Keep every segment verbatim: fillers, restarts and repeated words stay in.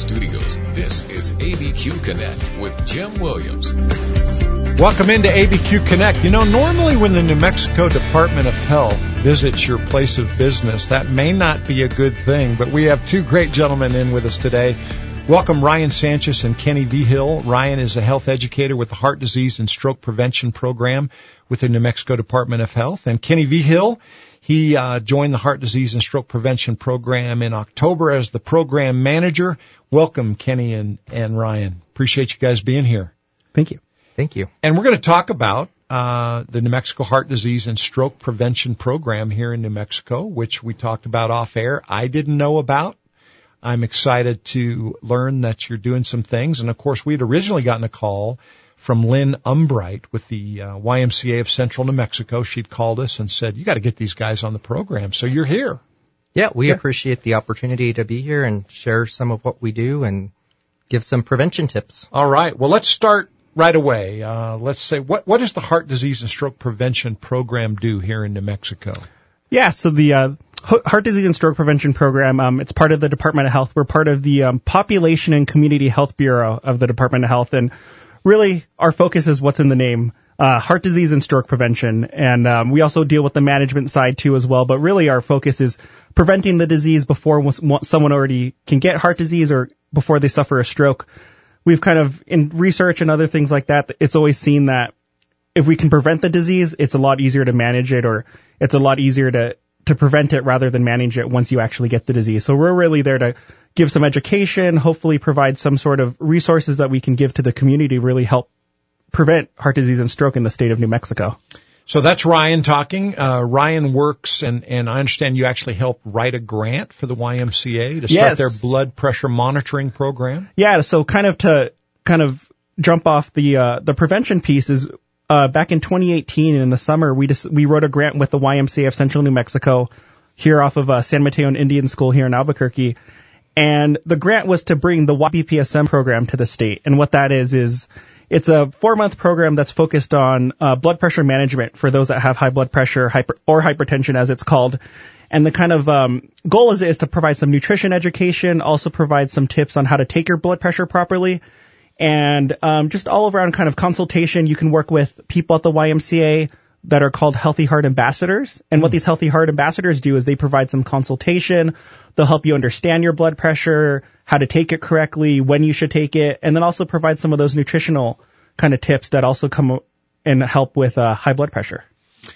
studios, this is A B Q Connect with Jim Williams. Welcome into A B Q Connect. You know, normally when the New Mexico Department of Health visits your place of business, that may not be a good thing, but we have two great gentlemen in with us today. Welcome Ryan Sanchez and Kenny Vigil. Ryan is a health educator with the Heart Disease and Stroke Prevention Program with the New Mexico Department of Health. And Kenny Vigil, he uh, joined the Heart Disease and Stroke Prevention Program in October as the program manager. Welcome, Kenny and, and Ryan. Appreciate you guys being here. Thank you. Thank you. And we're going to talk about uh the New Mexico Heart Disease and Stroke Prevention Program here in New Mexico, which we talked about off air. I didn't know about. I'm excited to learn that you're doing some things. And, of course, we had originally gotten a call from Lynn Umbright with the uh, Y M C A of Central New Mexico. She'd called us and said, you got to get these guys on the program. So you're here. Yeah, we yeah. appreciate the opportunity to be here and share some of what we do and give some prevention tips. All right. Well, let's start right away. Uh, let's say, what, what does the Heart Disease and Stroke Prevention Program do here in New Mexico? Yeah, so the uh, Heart Disease and Stroke Prevention Program, um, it's part of the Department of Health. We're part of the um, Population and Community Health Bureau of the Department of Health. And really, our focus is what's in the name, uh, heart disease and stroke prevention. And um, we also deal with the management side, too, as well. But really, our focus is preventing the disease before someone already can get heart disease or before they suffer a stroke. We've kind of, in research and other things like that, it's always seen that if we can prevent the disease, it's a lot easier to manage it, or it's a lot easier to, to prevent it rather than manage it once you actually get the disease. So we're really there to give some education, hopefully provide some sort of resources that we can give to the community, really help prevent heart disease and stroke in the state of New Mexico. So that's Ryan talking. Uh, Ryan works, and, and I understand you actually helped write a grant for the Y M C A to start yes. their blood pressure monitoring program. Yeah, so kind of to kind of jump off the uh, the prevention piece is uh, back in twenty eighteen in the summer, we just we wrote a grant with the Y M C A of Central New Mexico here off of uh, San Mateo Indian School here in Albuquerque. And the grant was to bring the Y B P S M program to the state. And what that is, is it's a four-month program that's focused on uh, blood pressure management for those that have high blood pressure hyper, or hypertension, as it's called. And the kind of um, goal is, is to provide some nutrition education, also provide some tips on how to take your blood pressure properly, and um, just all-around kind of consultation. You can work with people at the Y M C A that are called Healthy Heart Ambassadors. And what these Healthy Heart Ambassadors do is they provide some consultation. They'll help you understand your blood pressure, how to take it correctly, when you should take it, and then also provide some of those nutritional kind of tips that also come and help with uh, high blood pressure.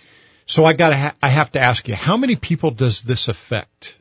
So I got ha- I have to ask you, how many people does this affect?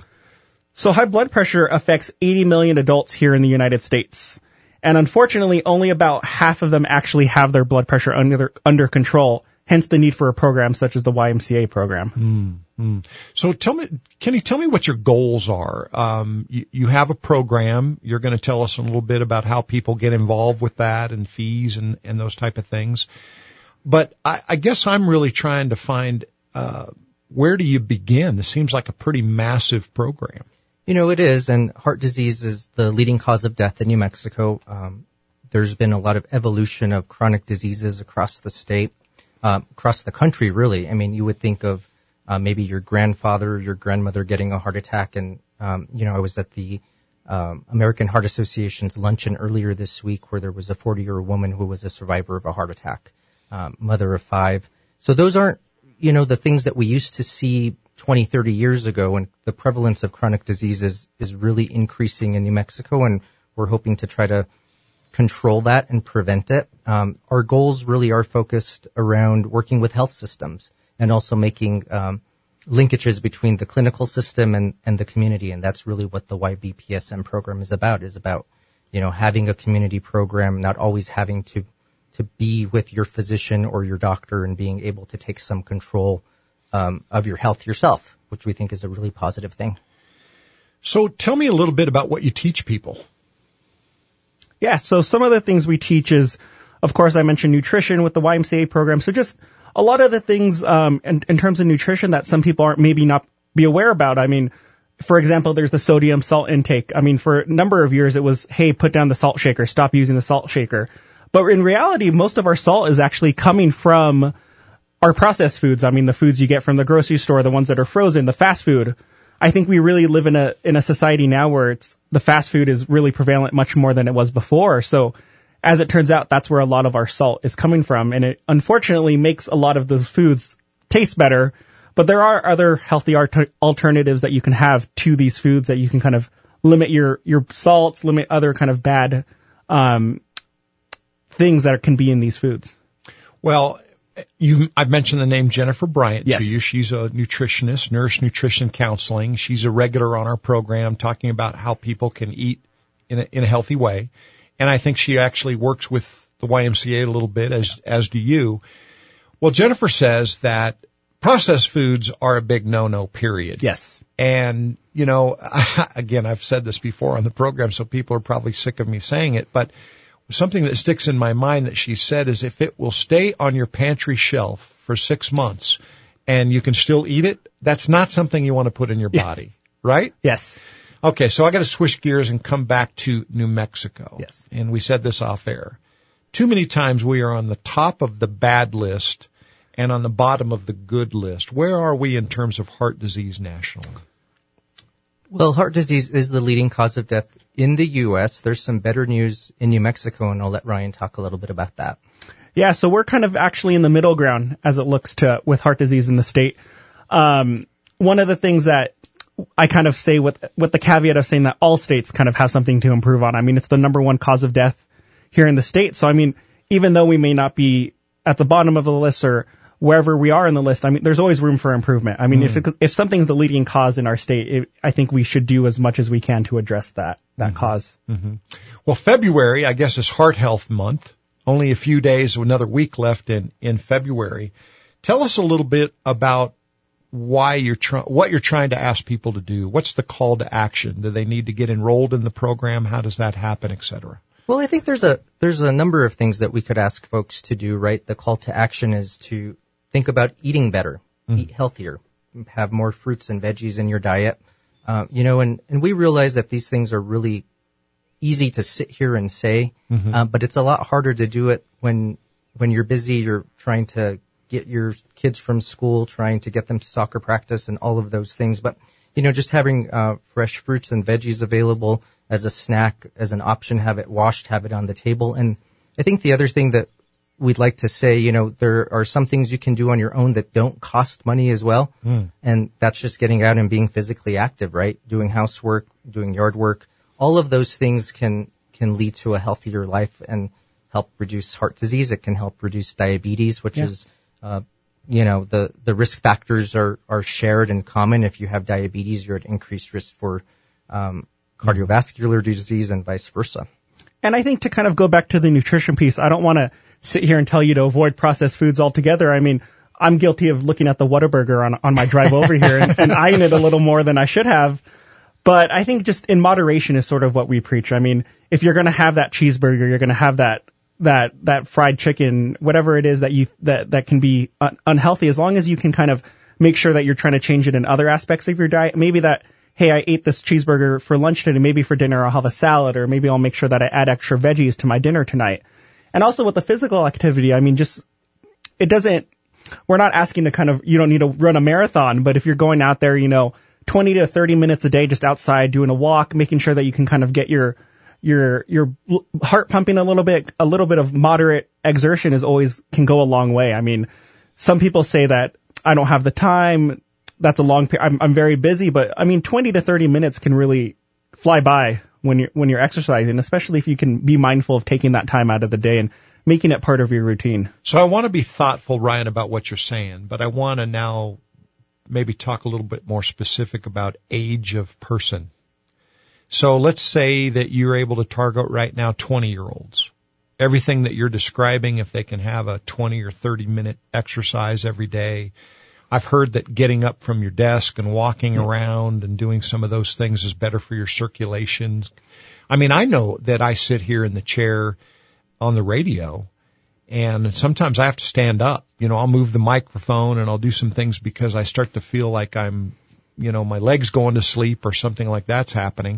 So high blood pressure affects eighty million adults here in the United States. And unfortunately, only about half of them actually have their blood pressure under under control. Hence the need for a program such as the Y M C A program. Mm-hmm. So tell me, can you tell me what your goals are? Um, you, you have a program. You're going to tell us a little bit about how people get involved with that and fees and, and those type of things. But I, I guess I'm really trying to find uh, where do you begin? This seems like a pretty massive program. You know, it is, and heart disease is the leading cause of death in New Mexico. Um, there's been a lot of evolution of chronic diseases across the state. Um, across the country, really. I mean, you would think of uh, maybe your grandfather or your grandmother getting a heart attack. And, um, you know, I was at the um, American Heart Association's luncheon earlier this week where there was a forty-year-old woman who was a survivor of a heart attack, um, mother of five. So those aren't, you know, the things that we used to see twenty, thirty years ago. And the prevalence of chronic disease is, is really increasing in New Mexico. And we're hoping to try to control that and prevent it. Um, our goals really are focused around working with health systems and also making um, linkages between the clinical system and, and the community. And that's really what the Y B P S M program is about, is about, you know, having a community program, not always having to, to be with your physician or your doctor and being able to take some control um, of your health yourself, which we think is a really positive thing. So tell me a little bit about what you teach people. Yeah, so some of the things we teach is, of course, I mentioned nutrition with the Y M C A program. So just a lot of the things um, in, in terms of nutrition that some people aren't maybe not be aware about. I mean, for example, there's the sodium salt intake. I mean, for a number of years, it was, hey, put down the salt shaker, stop using the salt shaker. But in reality, most of our salt is actually coming from our processed foods. I mean, the foods you get from the grocery store, the ones that are frozen, the fast food. I think we really live in a in a society now where it's the fast food is really prevalent much more than it was before. So as it turns out, that's where a lot of our salt is coming from, and it unfortunately makes a lot of those foods taste better. But there are other healthy art- alternatives that you can have to these foods that you can kind of limit your, your salts, limit other kind of bad um, things that can be in these foods. Well, you, I've mentioned the name Jennifer Bryant yes. to you. She's a nutritionist, nurse nutrition counseling. She's a regular on our program talking about how people can eat in a, in a healthy way. And I think she actually works with the Y M C A a little bit, as as do you. Well, Jennifer says that processed foods are a big no-no, period. Yes. And, you know, again, I've said this before on the program, so people are probably sick of me saying it, but something that sticks in my mind that she said is if it will stay on your pantry shelf for six months and you can still eat it, that's not something you want to put in your body, yes. right? Yes. Okay, so I got to switch gears and come back to New Mexico. Yes. And we said this off air. Too many times we are on the top of the bad list and on the bottom of the good list. Where are we in terms of heart disease nationally? Well, heart disease is the leading cause of death in the U S. There's some better news in New Mexico, and I'll let Ryan talk a little bit about that. Yeah, so we're kind of actually in the middle ground as it looks to with heart disease in the state. Um, one of the things that I kind of say with with the caveat of saying that all states kind of have something to improve on. I mean, it's the number one cause of death here in the state. So, I mean, even though we may not be at the bottom of the list or wherever we are in the list, I mean, there's always room for improvement. I mean, mm. if it, if something's the leading cause in our state, it, I think we should do as much as we can to address that that mm-hmm. cause. Mm-hmm. Well, February, I guess, is Heart Health Month. Only a few days, another week left in, in February. Tell us a little bit about why you're trying, what you're trying to ask people to do. What's the call to action? Do they need to get enrolled in the program? How does that happen, et cetera? Well, I think there's a there's a number of things that we could ask folks to do, right? The call to action is to think about eating better, mm. eat healthier, have more fruits and veggies in your diet. Uh, you know, and, and we realize that these things are really easy to sit here and say, mm-hmm. uh, but it's a lot harder to do it when when you're busy, you're trying to get your kids from school, trying to get them to soccer practice and all of those things. But, you know, just having uh, fresh fruits and veggies available as a snack, as an option, have it washed, have it on the table. And I think the other thing that we'd like to say, you know, there are some things you can do on your own that don't cost money as well. Mm. And that's just getting out and being physically active, right? Doing housework, doing yard work. All of those things can, can lead to a healthier life and help reduce heart disease. It can help reduce diabetes, which yeah. is, uh, you know, the, the risk factors are, are shared and common. If you have diabetes, you're at increased risk for, um, cardiovascular disease and vice versa. And I think to kind of go back to the nutrition piece, I don't want to sit here and tell you to avoid processed foods altogether. I mean, I'm guilty of looking at the Whataburger on, on my drive over here and, and eyeing it a little more than I should have. But I think just in moderation is sort of what we preach. I mean, if you're going to have that cheeseburger, you're going to have that, that, that fried chicken, whatever it is that you, that, that can be un- unhealthy, as long as you can kind of make sure that you're trying to change it in other aspects of your diet. Maybe that, hey, I ate this cheeseburger for lunch today, maybe for dinner I'll have a salad, or maybe I'll make sure that I add extra veggies to my dinner tonight. And also with the physical activity, I mean, just, it doesn't, we're not asking to kind of, you don't need to run a marathon, but if you're going out there, you know, twenty to thirty minutes a day just outside doing a walk, making sure that you can kind of get your, your, your heart pumping a little bit, a little bit of moderate exertion is always, can go a long way. I mean, some people say that I don't have the time. That's a long period. I'm, I'm very busy, but I mean, twenty to thirty minutes can really fly by when you're, when you're exercising, especially if you can be mindful of taking that time out of the day and making it part of your routine. So I want to be thoughtful, Ryan, about what you're saying, but I want to now maybe talk a little bit more specific about age of person. So let's say that you're able to target right now twenty-year-olds. Everything that you're describing, if they can have a twenty or thirty minute exercise every day. I've heard that getting up from your desk and walking around and doing some of those things is better for your circulation. I mean, I know that I sit here in the chair on the radio, and sometimes I have to stand up. You know, I'll move the microphone and I'll do some things because I start to feel like I'm, you know, my leg's going to sleep or something like that's happening.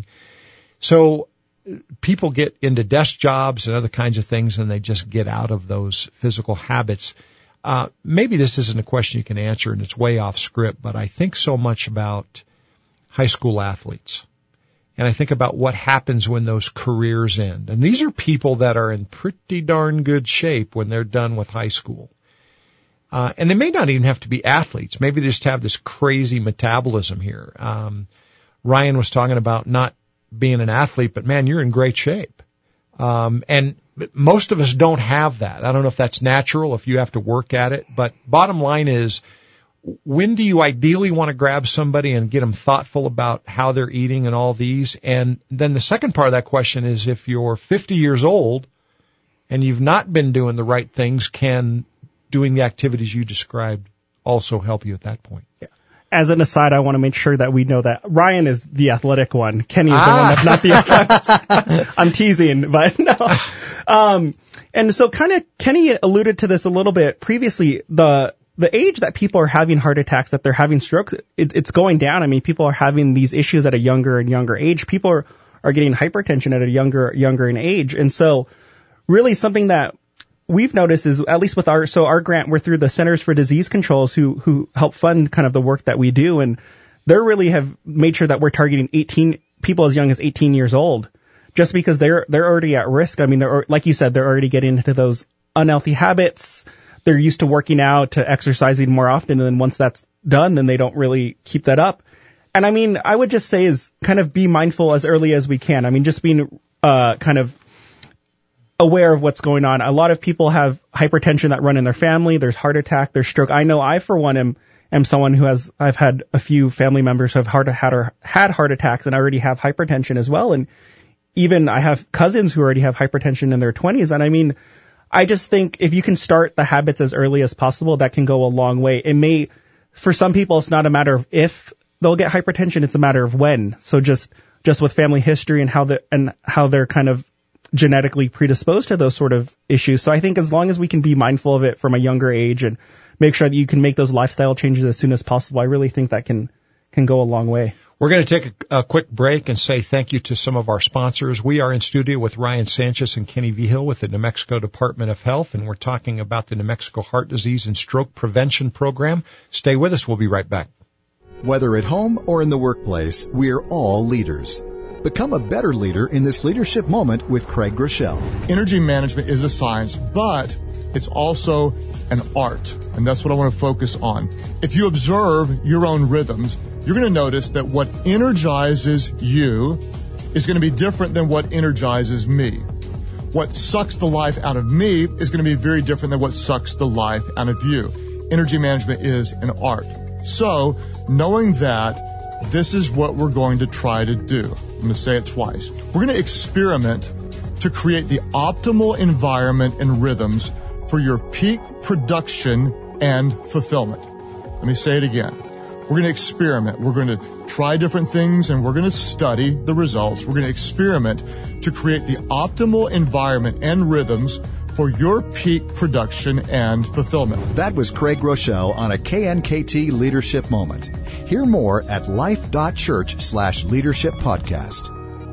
So people get into desk jobs and other kinds of things, and they just get out of those physical habits. Uh, maybe this isn't a question you can answer and it's way off script, but I think so much about high school athletes. And I think about what happens when those careers end. And these are people that are in pretty darn good shape when they're done with high school. Uh, and they may not even have to be athletes. Maybe they just have this crazy metabolism here. Um, Ryan was talking about not being an athlete, but man, you're in great shape. Um, and most of us don't have that. I don't know if that's natural, if you have to work at it, but bottom line is, when do you ideally want to grab somebody and get them thoughtful about how they're eating and all these? And then the second part of that question is, if you're fifty years old and you've not been doing the right things, can doing the activities you described also help you at that point? Yeah. As an aside, I want to make sure that we know that Ryan is the athletic one. Kenny is ah. the one that's not the athletic. I'm teasing, but no. Um, and so kind of Kenny alluded to this a little bit previously. The The age that people are having heart attacks, that they're having strokes, it, it's going down. I mean, people are having these issues at a younger and younger age. People are, are getting hypertension at a younger, younger in age. And so really something that we've noticed is, at least with our, so our grant, we're through the Centers for Disease Controls who, who help fund kind of the work that we do. And they really have made sure that we're targeting eighteen, people as young as eighteen years old, just because they're, they're already at risk. I mean, they're, like you said, they're already getting into those unhealthy habits. They're used to working out, to exercising more often, and then once that's done, then they don't really keep that up. And I mean, I would just say is kind of be mindful as early as we can. I mean, just being uh, kind of aware of what's going on. A lot of people have hypertension that run in their family. There's heart attack, there's stroke. I know I, for one, am am someone who has, I've had a few family members who have heart, had, or had heart attacks, and I already have hypertension as well. And even I have cousins who already have hypertension in their twenties. And I mean, I just think if you can start the habits as early as possible, that can go a long way. It may, for some people, it's not a matter of if they'll get hypertension, it's a matter of when. So just, just with family history and how the, and how they're kind of genetically predisposed to those sort of issues. So I think as long as we can be mindful of it from a younger age and make sure that you can make those lifestyle changes as soon as possible, I really think that can, can go a long way. We're going to take a, a quick break and say thank you to some of our sponsors. We are in studio with Ryan Sanchez and Kenny Vigil with the New Mexico Department of Health, and we're talking about the New Mexico Heart Disease and Stroke Prevention Program. Stay with us. We'll be right back. Whether at home or in the workplace, we're all leaders. Become a better leader in this leadership moment with Craig Groeschel. Energy management is a science, but it's also an art, and that's what I want to focus on. If you observe your own rhythms, you're going to notice that what energizes you is going to be different than what energizes me. What sucks the life out of me is going to be very different than what sucks the life out of you. Energy management is an art. So, knowing that, this is what we're going to try to do. I'm going to say it twice. We're going to experiment to create the optimal environment and rhythms for your peak production and fulfillment. Let me say it again. We're going to experiment. We're going to try different things, and we're going to study the results. We're going to experiment to create the optimal environment and rhythms for your peak production and fulfillment. That was Craig Groeschel on a K N K T Leadership Moment. Hear more at life.church slash leadership podcast.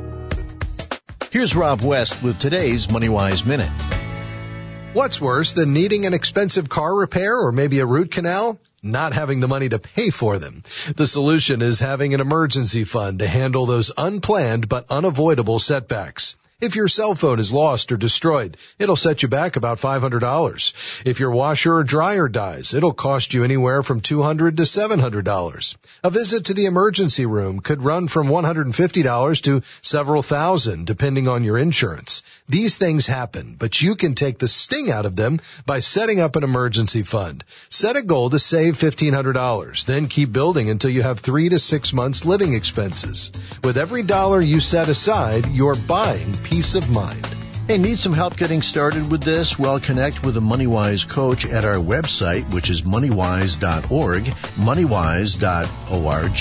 Here's Rob West with today's MoneyWise Minute. What's worse than needing an expensive car repair or maybe a root canal? Not having the money to pay for them. The solution is having an emergency fund to handle those unplanned but unavoidable setbacks. If your cell phone is lost or destroyed, it'll set you back about five hundred dollars. If your washer or dryer dies, it'll cost you anywhere from two hundred dollars to seven hundred dollars. A visit to the emergency room could run from one hundred fifty dollars to several thousand, depending on your insurance. These things happen, but you can take the sting out of them by setting up an emergency fund. Set a goal to save fifteen hundred dollars, then keep building until you have three to six months living expenses. With every dollar you set aside, you're buying peace of mind. Hey, need some help getting started with this? Well, connect with a MoneyWise coach at our website, which is money wise dot org, money wise dot org.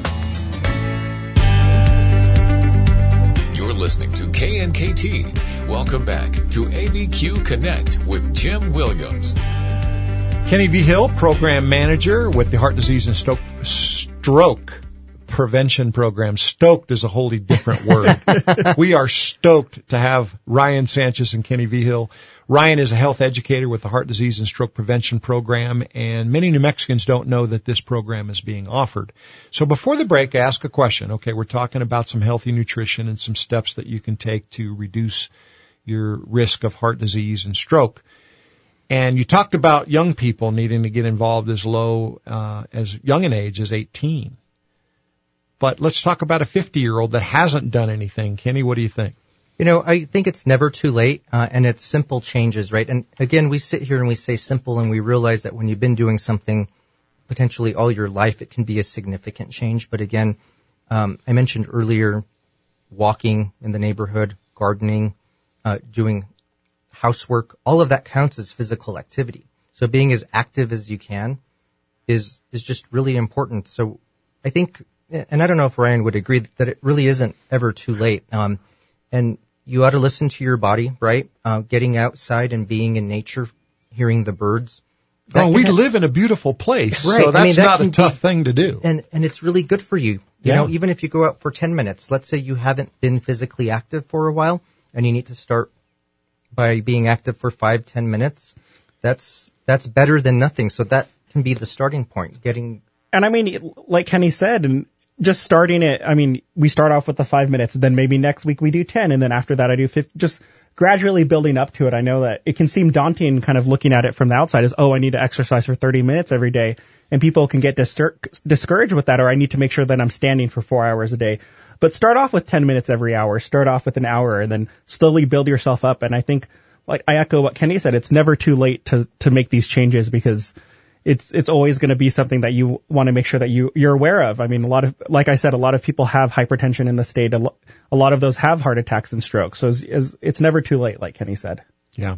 You're listening to K N K T. Welcome back to A B Q Connect with Jim Williams. Kenny Vigil, Program Manager with the Heart Disease and Stroke prevention program. Stoked is a wholly different word. We are stoked to have Ryan Sanchez and Kenny Vigil. Ryan is a health educator with the Heart Disease and Stroke Prevention Program, and many New Mexicans don't know that this program is being offered. So before the break, ask a question. Okay, we're talking about some healthy nutrition and some steps that you can take to reduce your risk of heart disease and stroke. And you talked about young people needing to get involved as low, uh, as young an age as eighteen. But let's talk about a fifty-year-old that hasn't done anything. Kenny, what do you think? You know, I think it's never too late, uh, and it's simple changes, right? And again, we sit here and we say simple, and we realize that when you've been doing something potentially all your life, it can be a significant change. But again, um, I mentioned earlier, walking in the neighborhood, gardening, uh, doing housework, all of that counts as physical activity. So being as active as you can is is just really important. So I think, and I don't know if Ryan would agree, that it really isn't ever too late. Um, and you ought to listen to your body, right? Uh, getting outside and being in nature, hearing the birds. Oh, we have, live in a beautiful place, right. so that's I mean, that not a tough be, thing to do. And and it's really good for you. You yeah. know, even if you go out for ten minutes, let's say you haven't been physically active for a while, and you need to start by being active for five, ten minutes, that's that's better than nothing. So that can be the starting point. Getting and I mean, like Kenny said, and just starting it. I mean, we start off with the five minutes, then maybe next week we do ten, and then after that I do fifty. Just gradually building up to it. I know that it can seem daunting, kind of looking at it from the outside, as oh, I need to exercise for thirty minutes every day, and people can get distur- discouraged with that, or I need to make sure that I'm standing for four hours a day. But start off with ten minutes every hour. Start off with an hour, and then slowly build yourself up. And I think, like I echo what Kenny said, it's never too late to to make these changes, because it's it's always going to be something that you want to make sure that you you're aware of. I mean, a lot of, like I said, a lot of people have hypertension in the state. A, lo- a lot of those have heart attacks and strokes. So it's, it's, it's never too late, like Kenny said. Yeah.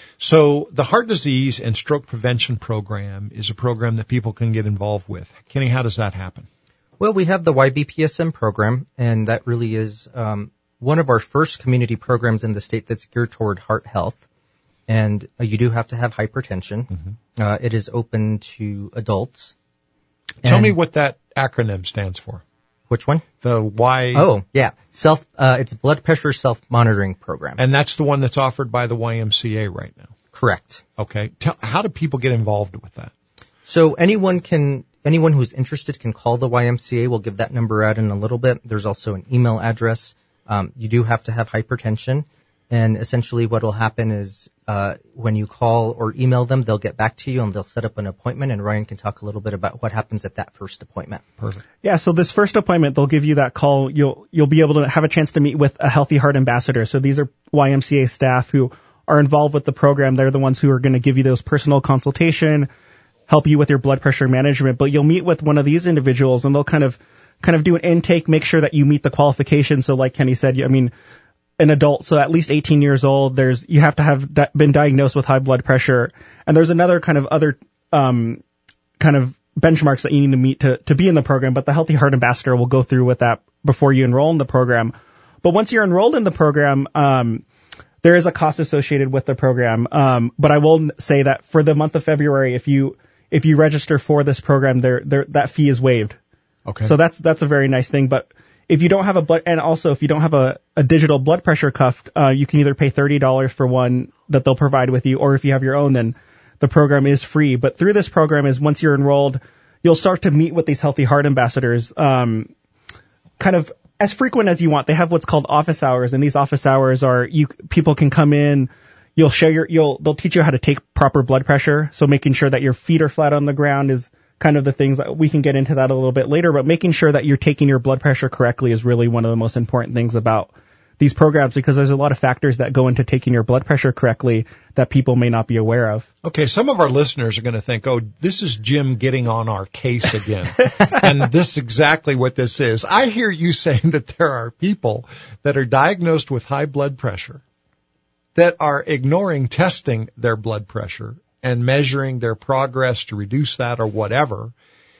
So the Heart Disease and Stroke Prevention Program is a program that people can get involved with. Kenny, how does that happen? Well, we have the Y B P S M program, and that really is um, one of our first community programs in the state that's geared toward heart health. And uh, you do have to have hypertension. Mm-hmm. Uh, it is open to adults. Tell and me what that acronym stands for. Which one? The Y. Oh, yeah. Self. Uh, it's a blood pressure self-monitoring program. And that's the one that's offered by the Y M C A right now. Correct. Okay. Tell, how do people get involved with that? So anyone can, anyone who's interested can call the Y M C A. We'll give that number out in a little bit. There's also an email address. Um, you do have to have hypertension. And essentially what will happen is uh, when you call or email them, they'll get back to you and they'll set up an appointment. And Ryan can talk a little bit about what happens at that first appointment. Perfect. Yeah, so this first appointment, they'll give you that call. You'll you'll be able to have a chance to meet with a Healthy Heart ambassador. So these are Y M C A staff who are involved with the program. They're the ones who are going to give you those personal consultation, help you with your blood pressure management. But you'll meet with one of these individuals, and they'll kind of kind of do an intake, make sure that you meet the qualifications. So like Kenny said, I mean, an adult, so at least eighteen years old, there's, you have to have di- been diagnosed with high blood pressure. And there's another kind of other, um, kind of benchmarks that you need to meet to, to be in the program. But the Healthy Heart Ambassador will go through with that before you enroll in the program. But once you're enrolled in the program, um, there is a cost associated with the program. Um, but I will say that for the month of February, if you, if you register for this program, there, there, that fee is waived. Okay. So that's, that's a very nice thing. But if you don't have a blood, and also if you don't have a, a digital blood pressure cuff, uh, you can either pay thirty dollars for one that they'll provide with you, or if you have your own, then the program is free. But through this program is once you're enrolled, you'll start to meet with these Healthy Heart ambassadors, um, kind of as frequent as you want. They have what's called office hours, and these office hours are, you, people can come in, you'll share your, you'll, they'll teach you how to take proper blood pressure. So making sure that your feet are flat on the ground is kind of the things that we can get into that a little bit later, but making sure that you're taking your blood pressure correctly is really one of the most important things about these programs, because there's a lot of factors that go into taking your blood pressure correctly that people may not be aware of. Okay, some of our listeners are going to think, oh, this is Jim getting on our case again. And this is exactly what this is. I hear you saying that there are people that are diagnosed with high blood pressure that are ignoring testing their blood pressure and measuring their progress to reduce that or whatever.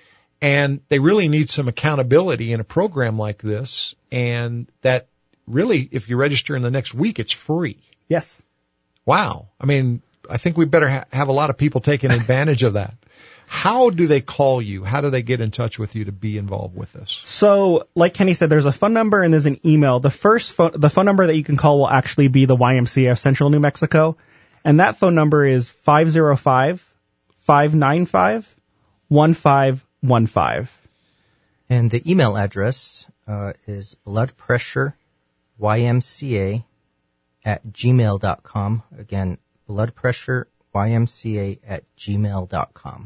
And they really need some accountability in a program like this. And that really, if you register in the next week, it's free. Yes. Wow. I mean, I think we better ha- have a lot of people taking advantage of that. How do they call you? How do they get in touch with you to be involved with this? So, like Kenny said, there's a phone number and there's an email. The first phone, the phone number that you can call will actually be the Y M C A of Central New Mexico. And that phone number is five oh five, five nine five, one five one five. And the email address uh, is blood pressure Y M C A at gmail dot com. Again, blood pressure Y M C A at gmail dot com.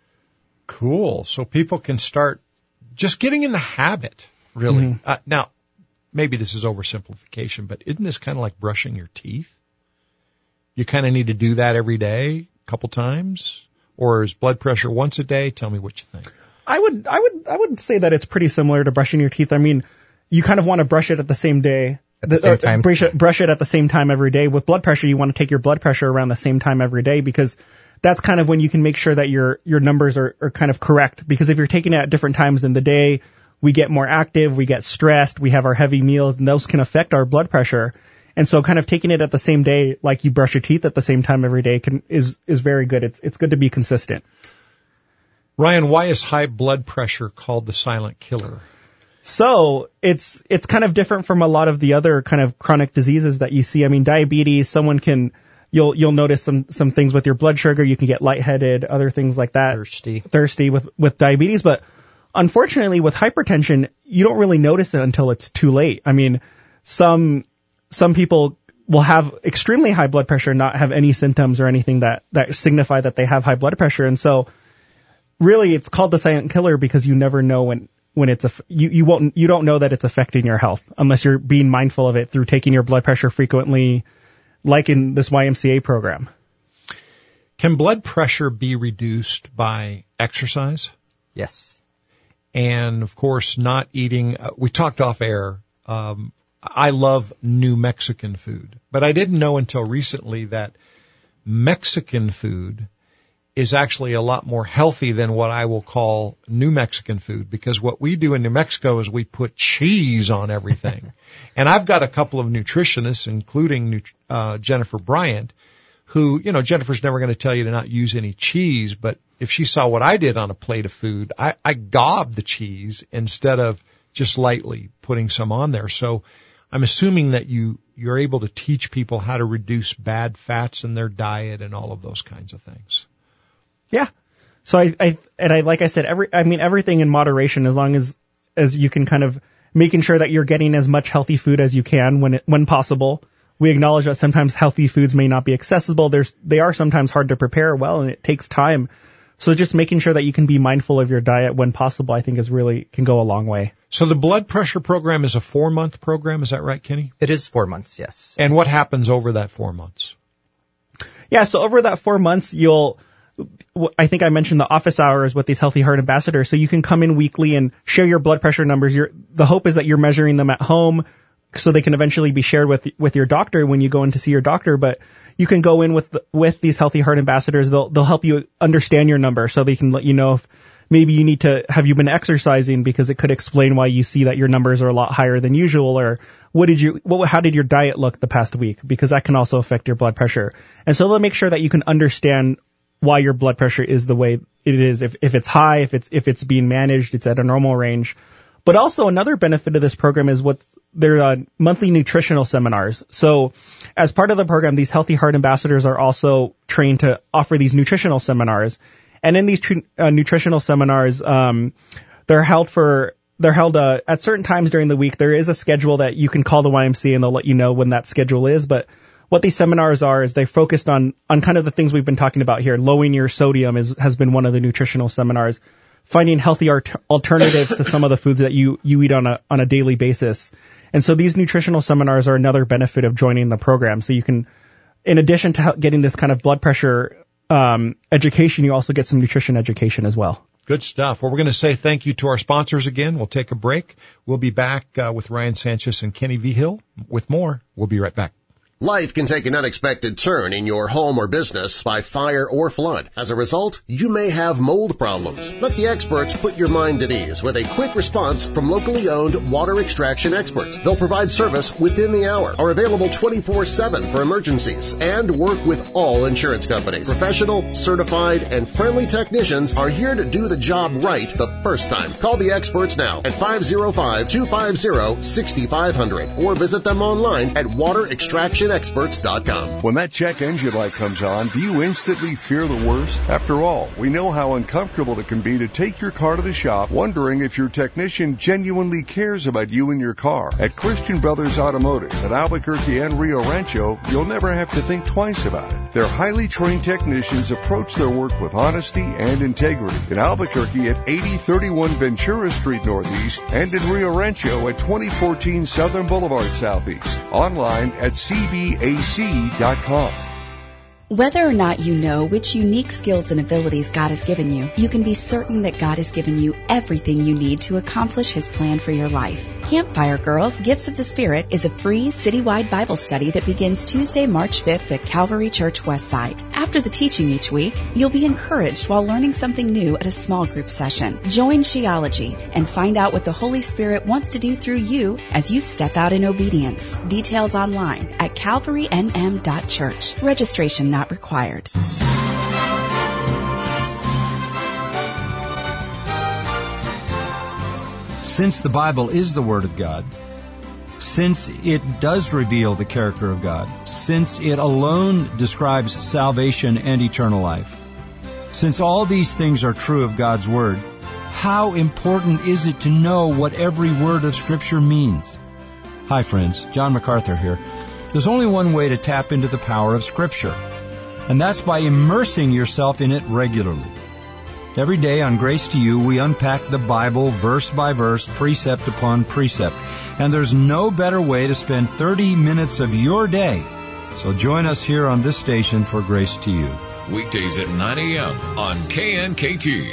Cool. So people can start just getting in the habit, really. Mm-hmm. Uh, now, maybe this is oversimplification, but isn't this kind of like brushing your teeth? You kind of need to do that every day, a couple times? Or is blood pressure once a day? Tell me what you think. I would, I would, I would say that it's pretty similar to brushing your teeth. I mean, you kind of want to brush it at the same day. At the same time. Brush it, brush it at the same time every day. With blood pressure, you want to take your blood pressure around the same time every day because that's kind of when you can make sure that your, your numbers are, are kind of correct. Because if you're taking it at different times in the day, we get more active, we get stressed, we have our heavy meals, and those can affect our blood pressure. And so kind of taking it at the same day, like you brush your teeth at the same time every day, can, is, is very good. It's, it's good to be consistent. Ryan, why is high blood pressure called the silent killer? So it's, it's kind of different from a lot of the other kind of chronic diseases that you see. I mean, diabetes, someone can, you'll, you'll notice some, some things with your blood sugar. You can get lightheaded, other things like that. Thirsty. Thirsty with, with diabetes. But unfortunately with hypertension, you don't really notice it until it's too late. I mean, some, some people will have extremely high blood pressure and not have any symptoms or anything that, that signify that they have high blood pressure. And so really it's called the silent killer because you never know when, when it's a, you, you won't, you don't know that it's affecting your health unless you're being mindful of it through taking your blood pressure frequently, like in this Y M C A program. Can blood pressure be reduced by exercise? Yes. And of course, not eating, uh, we talked off air, um, I love New Mexican food, but I didn't know until recently that Mexican food is actually a lot more healthy than what I will call New Mexican food, because what we do in New Mexico is we put cheese on everything. And I've got a couple of nutritionists, including uh, Jennifer Bryant, who, you know, Jennifer's never going to tell you to not use any cheese, but if she saw what I did on a plate of food, I, I gobbed the cheese instead of just lightly putting some on there. So I'm assuming that you, you're able to teach people how to reduce bad fats in their diet and all of those kinds of things. Yeah. So I, I, and I, like I said, every, I mean, everything in moderation, as long as, as you can kind of making sure that you're getting as much healthy food as you can when it, when possible. We acknowledge that sometimes healthy foods may not be accessible. There's, they are sometimes hard to prepare well, and it takes time. So just making sure that you can be mindful of your diet when possible, I think is really, can go a long way. So the blood pressure program is a four month program. Is that right, Kenny? It is four months. Yes. And what happens over that four months? Yeah. So over that four months, you'll, I think I mentioned the office hours with these Healthy Heart Ambassadors. So you can come in weekly and share your blood pressure numbers. You're, the hope is that you're measuring them at home so they can eventually be shared with, with your doctor when you go in to see your doctor. But you can go in with, with these Healthy Heart Ambassadors. They'll, they'll help you understand your number so they can let you know if maybe you need to, have you been exercising, because it could explain why you see that your numbers are a lot higher than usual, or what did you, what, how did your diet look the past week? Because that can also affect your blood pressure. And so they'll make sure that you can understand why your blood pressure is the way it is. If, if it's high, if it's, if it's being managed, it's at a normal range. But also another benefit of this program is what their uh, monthly nutritional seminars. So as part of the program, these Healthy Heart Ambassadors are also trained to offer these nutritional seminars. And in these tr- uh, nutritional seminars, um, they're held for, they're held uh, at certain times during the week. There is a schedule that you can call the Y M C A and they'll let you know when that schedule is. But what these seminars are is they focused on, on kind of the things we've been talking about here. Lowering your sodium is, has been one of the nutritional seminars. Finding healthy art- alternatives to some of the foods that you, you eat on a, on a daily basis. And so these nutritional seminars are another benefit of joining the program. So you can, in addition to getting this kind of blood pressure, um, education, you also get some nutrition education as well. Good stuff. Well, we're going to say thank you to our sponsors again. We'll take a break. We'll be back uh, with Ryan Sanchez and Kenny Vigil with more. We'll be right back. Life can take an unexpected turn in your home or business by fire or flood. As a result, you may have mold problems. Let the experts put your mind at ease with a quick response from locally owned water extraction experts. They'll provide service within the hour, are available twenty-four seven for emergencies, and work with all insurance companies. Professional, certified, and friendly technicians are here to do the job right the first time. Call the experts now at five oh five, two five zero, six five zero zero or visit them online at water extraction experts dot com. When that check engine light comes on, do you instantly fear the worst? After all, we know how uncomfortable it can be to take your car to the shop wondering if your technician genuinely cares about you and your car. At Christian Brothers Automotive at Albuquerque and Rio Rancho, you'll never have to think twice about it. Their highly trained technicians approach their work with honesty and integrity. In Albuquerque at eighty thirty-one Ventura Street Northeast and in Rio Rancho at twenty fourteen Southern Boulevard Southeast. Online at C B A C dot com. Whether or not you know which unique skills and abilities God has given you, you can be certain that God has given you everything you need to accomplish His plan for your life. Campfire Girls, Gifts of the Spirit is a free citywide Bible study that begins Tuesday, March fifth at Calvary Church Westside. After the teaching each week, you'll be encouraged while learning something new at a small group session. Join Sheology and find out what the Holy Spirit wants to do through you as you step out in obedience. Details online at calvary n m dot church. Registration not required. Since the Bible is the Word of God, since it does reveal the character of God, since it alone describes salvation and eternal life, since all these things are true of God's Word, how important is it to know what every word of Scripture means? Hi friends, John MacArthur here. There's only one way to tap into the power of Scripture, and that's by immersing yourself in it regularly. Every day on Grace to You, we unpack the Bible verse by verse, precept upon precept. And there's no better way to spend thirty minutes of your day. So join us here on this station for Grace to You. Weekdays at nine a.m. on K N K T.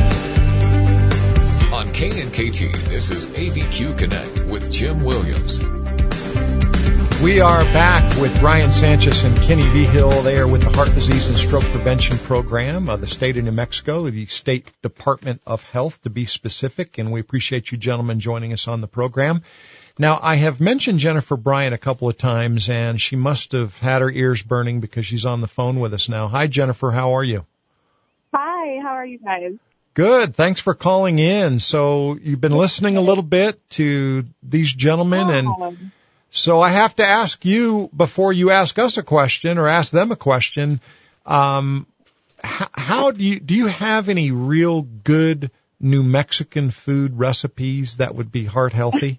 On K N K T, this is A B Q Connect with Jim Williams. We are back with Ryan Sanchez and Kenny Vigil. They are with the Heart Disease and Stroke Prevention Program of the state of New Mexico, the State Department of Health, to be specific, and we appreciate you gentlemen joining us on the program. Now, I have mentioned Jennifer Bryant a couple of times, and she must have had her ears burning because she's on the phone with us now. Hi, Jennifer. How are you? Hi. How are you guys? Good. Thanks for calling in. So you've been listening a little bit to these gentlemen, and so I have to ask you, before you ask us a question or ask them a question, um, how, how do you, do you have any real good New Mexican food recipes that would be heart healthy?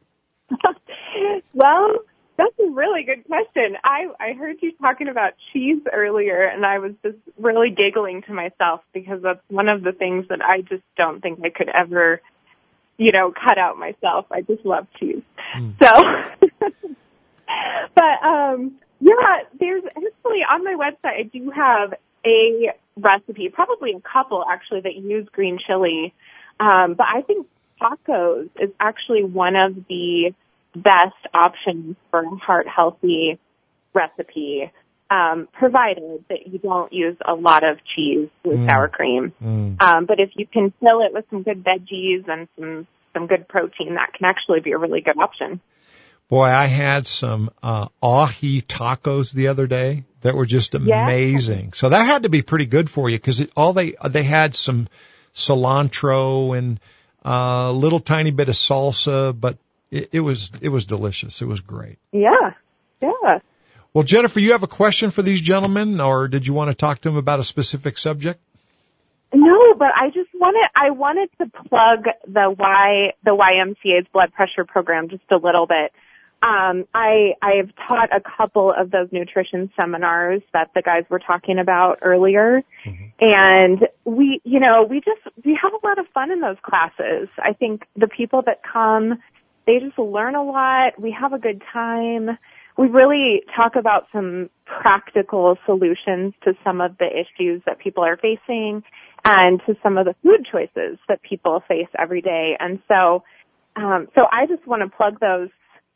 Well, that's a really good question. I, I heard you talking about cheese earlier, and I was just really giggling to myself because that's one of the things that I just don't think I could ever, you know, cut out myself. I just love cheese. Mm. So, but, um, yeah, there's actually on my website, I do have a recipe, probably a couple actually, that use green chili. Um, but I think tacos is actually one of the best options for a heart healthy recipe, um, provided that you don't use a lot of cheese with mm. sour cream. Mm. Um, but if you can fill it with some good veggies and some, some good protein, that can actually be a really good option. Boy, I had some uh, ají tacos the other day that were just amazing. Yeah. So that had to be pretty good for you because all they they had some cilantro and a uh, little tiny bit of salsa, but it, it was it was delicious. It was great. Yeah, yeah. Well, Jennifer, you have a question for these gentlemen, or did you want to talk to them about a specific subject? No, but I just wanted I wanted to plug the Y the Y M C A's blood pressure program just a little bit. Um, I I've taught a couple of those nutrition seminars that the guys were talking about earlier, mm-hmm. and we you know we just we have a lot of fun in those classes. I think the people that come, they just learn a lot. We have a good time. We really talk about some practical solutions to some of the issues that people are facing and to some of the food choices that people face every day. And so, um, so I just want to plug those,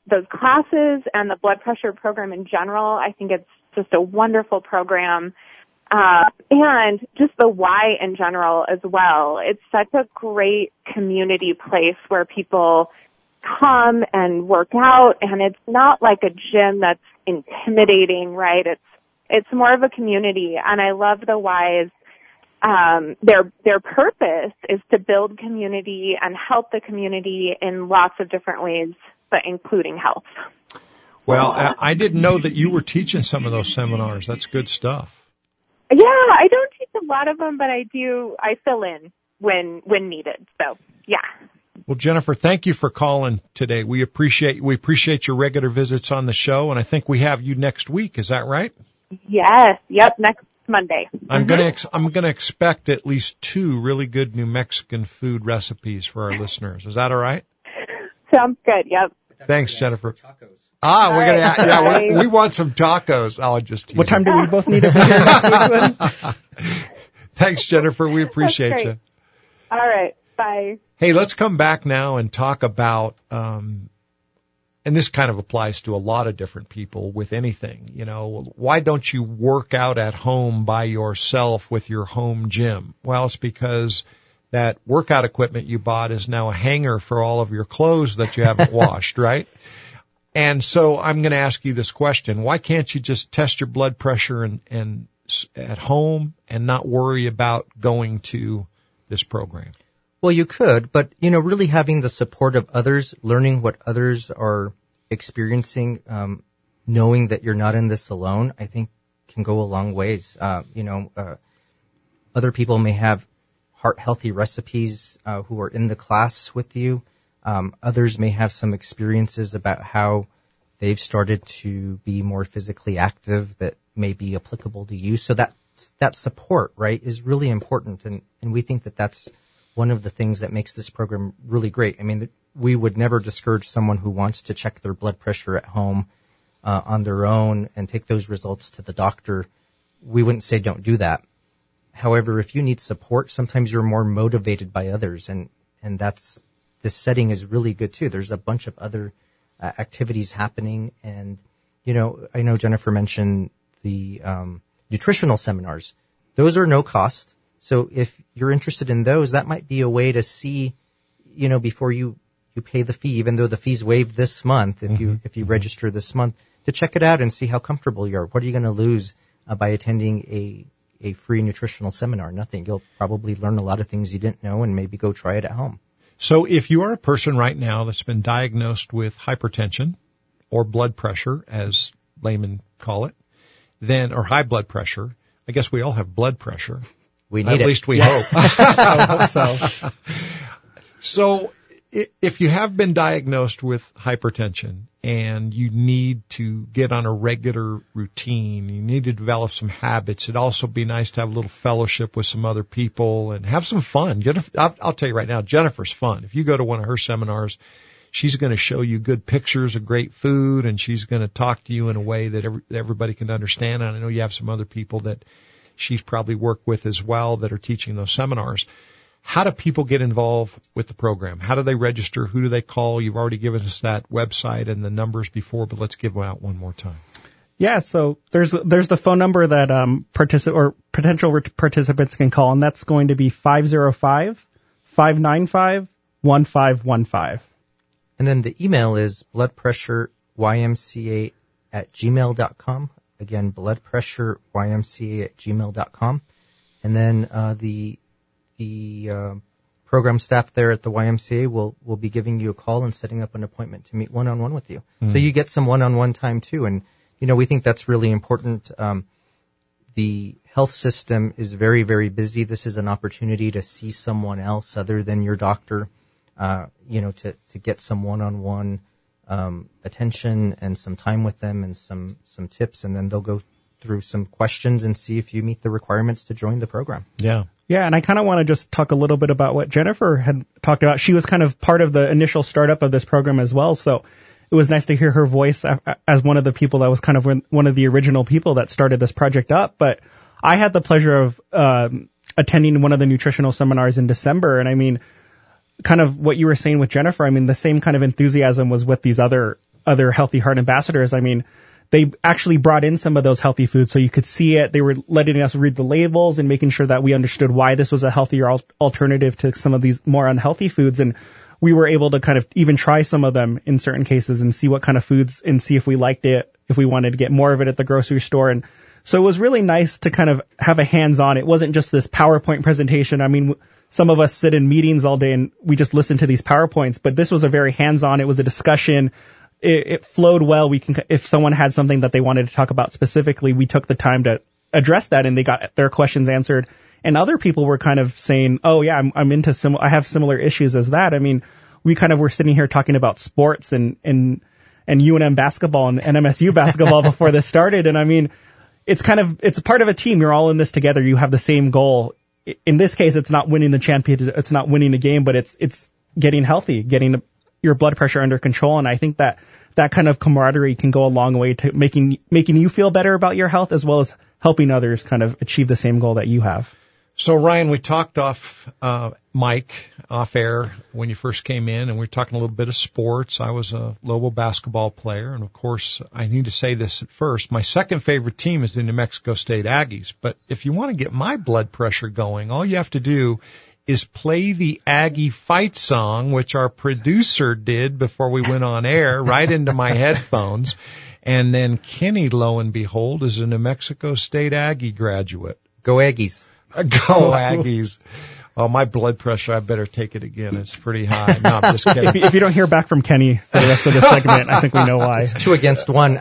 those classes and the blood pressure program in general. I think it's just a wonderful program. Uh, and just the Y in general as well. It's such a great community place where people come and work out, and it's not like a gym that's intimidating, right? It's it's more of a community, and I love the Y's. Um, their their purpose is to build community and help the community in lots of different ways, but including health. Well, I didn't know that you were teaching some of those seminars. That's good stuff. Yeah, I don't teach a lot of them, but I do. I fill in when when needed. So, yeah. Well, Jennifer, thank you for calling today. We appreciate we appreciate your regular visits on the show, and I think we have you next week. Is that right? Yes. Yep. Next Monday. I'm mm-hmm. gonna ex- I'm gonna expect at least two really good New Mexican food recipes for our listeners. Is that all right? Sounds good. Yep. Thanks, Jennifer. Ah, we're right. gonna yeah, we're, we want some tacos. I'll just. What time do we both need to be here next week then? Thanks, Jennifer. We appreciate you. All right. Bye. Hey, let's come back now and talk about, um, and this kind of applies to a lot of different people with anything. You know, why don't you work out at home by yourself with your home gym? Well, it's because that workout equipment you bought is now a hanger for all of your clothes that you haven't washed, right? And so I'm going to ask you this question. Why can't you just test your blood pressure and, and at home and not worry about going to this program? Well, you could, but, you know, really having the support of others, learning what others are experiencing, um, knowing that you're not in this alone, I think can go a long ways. Uh, you know, uh, other people may have heart-healthy recipes uh, who are in the class with you. Um, others may have some experiences about how they've started to be more physically active that may be applicable to you. So that that support, right, is really important, and, and we think that that's one of the things that makes this program really great. I mean, we would never discourage someone who wants to check their blood pressure at home uh, on their own and take those results to the doctor. We wouldn't say don't do that. However, if you need support, sometimes you're more motivated by others, and, and that's this setting is really good too. There's a bunch of other uh, activities happening, and you know, I know Jennifer mentioned the um, nutritional seminars. Those are no cost. So if you're interested in those, that might be a way to see, you know, before you, you pay the fee, even though the fee's waived this month, if mm-hmm. you if you register this month, to check it out and see how comfortable you are. What are you going to lose uh, by attending a a free nutritional seminar? Nothing. You'll probably learn a lot of things you didn't know and maybe go try it at home. So if you are a person right now that's been diagnosed with hypertension or blood pressure, as laymen call it, then, or high blood pressure, I guess we all have blood pressure. We need At it. least we yes. hope. I hope so. So if you have been diagnosed with hypertension and you need to get on a regular routine, you need to develop some habits, it'd also be nice to have a little fellowship with some other people and have some fun. I'll, I'll tell you right now, Jennifer's fun. If you go to one of her seminars, she's going to show you good pictures of great food, and she's going to talk to you in a way that every, everybody can understand. And I know you have some other people that she's probably worked with as well that are teaching those seminars. How do people get involved with the program? How do they register? Who do they call? You've already given us that website and the numbers before, but let's give them out one more time. Yeah, so there's there's the phone number that um particip- or potential participants can call, and that's going to be five oh five, five nine five, one five one five. And then the email is bloodpressurymca at gmail dot com. Again, bloodpressurymca at gmail dot com. And then uh, the the uh, program staff there at the Y M C A will, will be giving you a call and setting up an appointment to meet one-on-one with you. Mm. So you get some one-on-one time too. And, you know, we think that's really important. Um, the health system is very, very busy. This is an opportunity to see someone else other than your doctor, uh, you know, to, to get some one-on-one um, attention and some time with them and some, some tips. And then they'll go through some questions and see if you meet the requirements to join the program. Yeah. Yeah, and I kind of want to just talk a little bit about what Jennifer had talked about. She was kind of part of the initial startup of this program as well, so it was nice to hear her voice as one of the people that was kind of one of the original people that started this project up. But I had the pleasure of um, attending one of the nutritional seminars in December, and I mean, kind of what you were saying with Jennifer, I mean, the same kind of enthusiasm was with these other other Healthy Heart ambassadors, I mean, they actually brought in some of those healthy foods so you could see it. They were letting us read the labels and making sure that we understood why this was a healthier al- alternative to some of these more unhealthy foods. And we were able to kind of even try some of them in certain cases and see what kind of foods and see if we liked it, if we wanted to get more of it at the grocery store. And so it was really nice to kind of have a hands-on. It wasn't just this PowerPoint presentation. I mean, some of us sit in meetings all day and we just listen to these PowerPoints, but this was a very hands-on. It was a discussion. It, it flowed well. We can, if someone had something that they wanted to talk about specifically, we took the time to address that and they got their questions answered. And other people were kind of saying, oh yeah, I'm, I'm into sim, I have similar issues as that. I mean, we kind of were sitting here talking about sports and, and, and U N M basketball and N M S U basketball before this started. And I mean, it's kind of, it's a part of a team. You're all in this together. You have the same goal. In this case, it's not winning the championship. It's not winning the game, but it's, it's getting healthy, getting your blood pressure under control. And I think that that kind of camaraderie can go a long way to making, making you feel better about your health as well as helping others kind of achieve the same goal that you have. So, Ryan, we talked off uh mic, off air when you first came in, and we were talking a little bit of sports. I was a Lobo basketball player, and, of course, I need to say this at first. My second favorite team is the New Mexico State Aggies. But if you want to get my blood pressure going, all you have to do is play the Aggie fight song, which our producer did before we went on air, right into my headphones. And then Kenny, lo and behold, is a New Mexico State Aggie graduate. Go Aggies. Go Aggies. Oh, my blood pressure, I better take it again. It's pretty high. No, I'm just kidding. If, if you don't hear back from Kenny for the rest of this segment, I think we know why. It's two against one.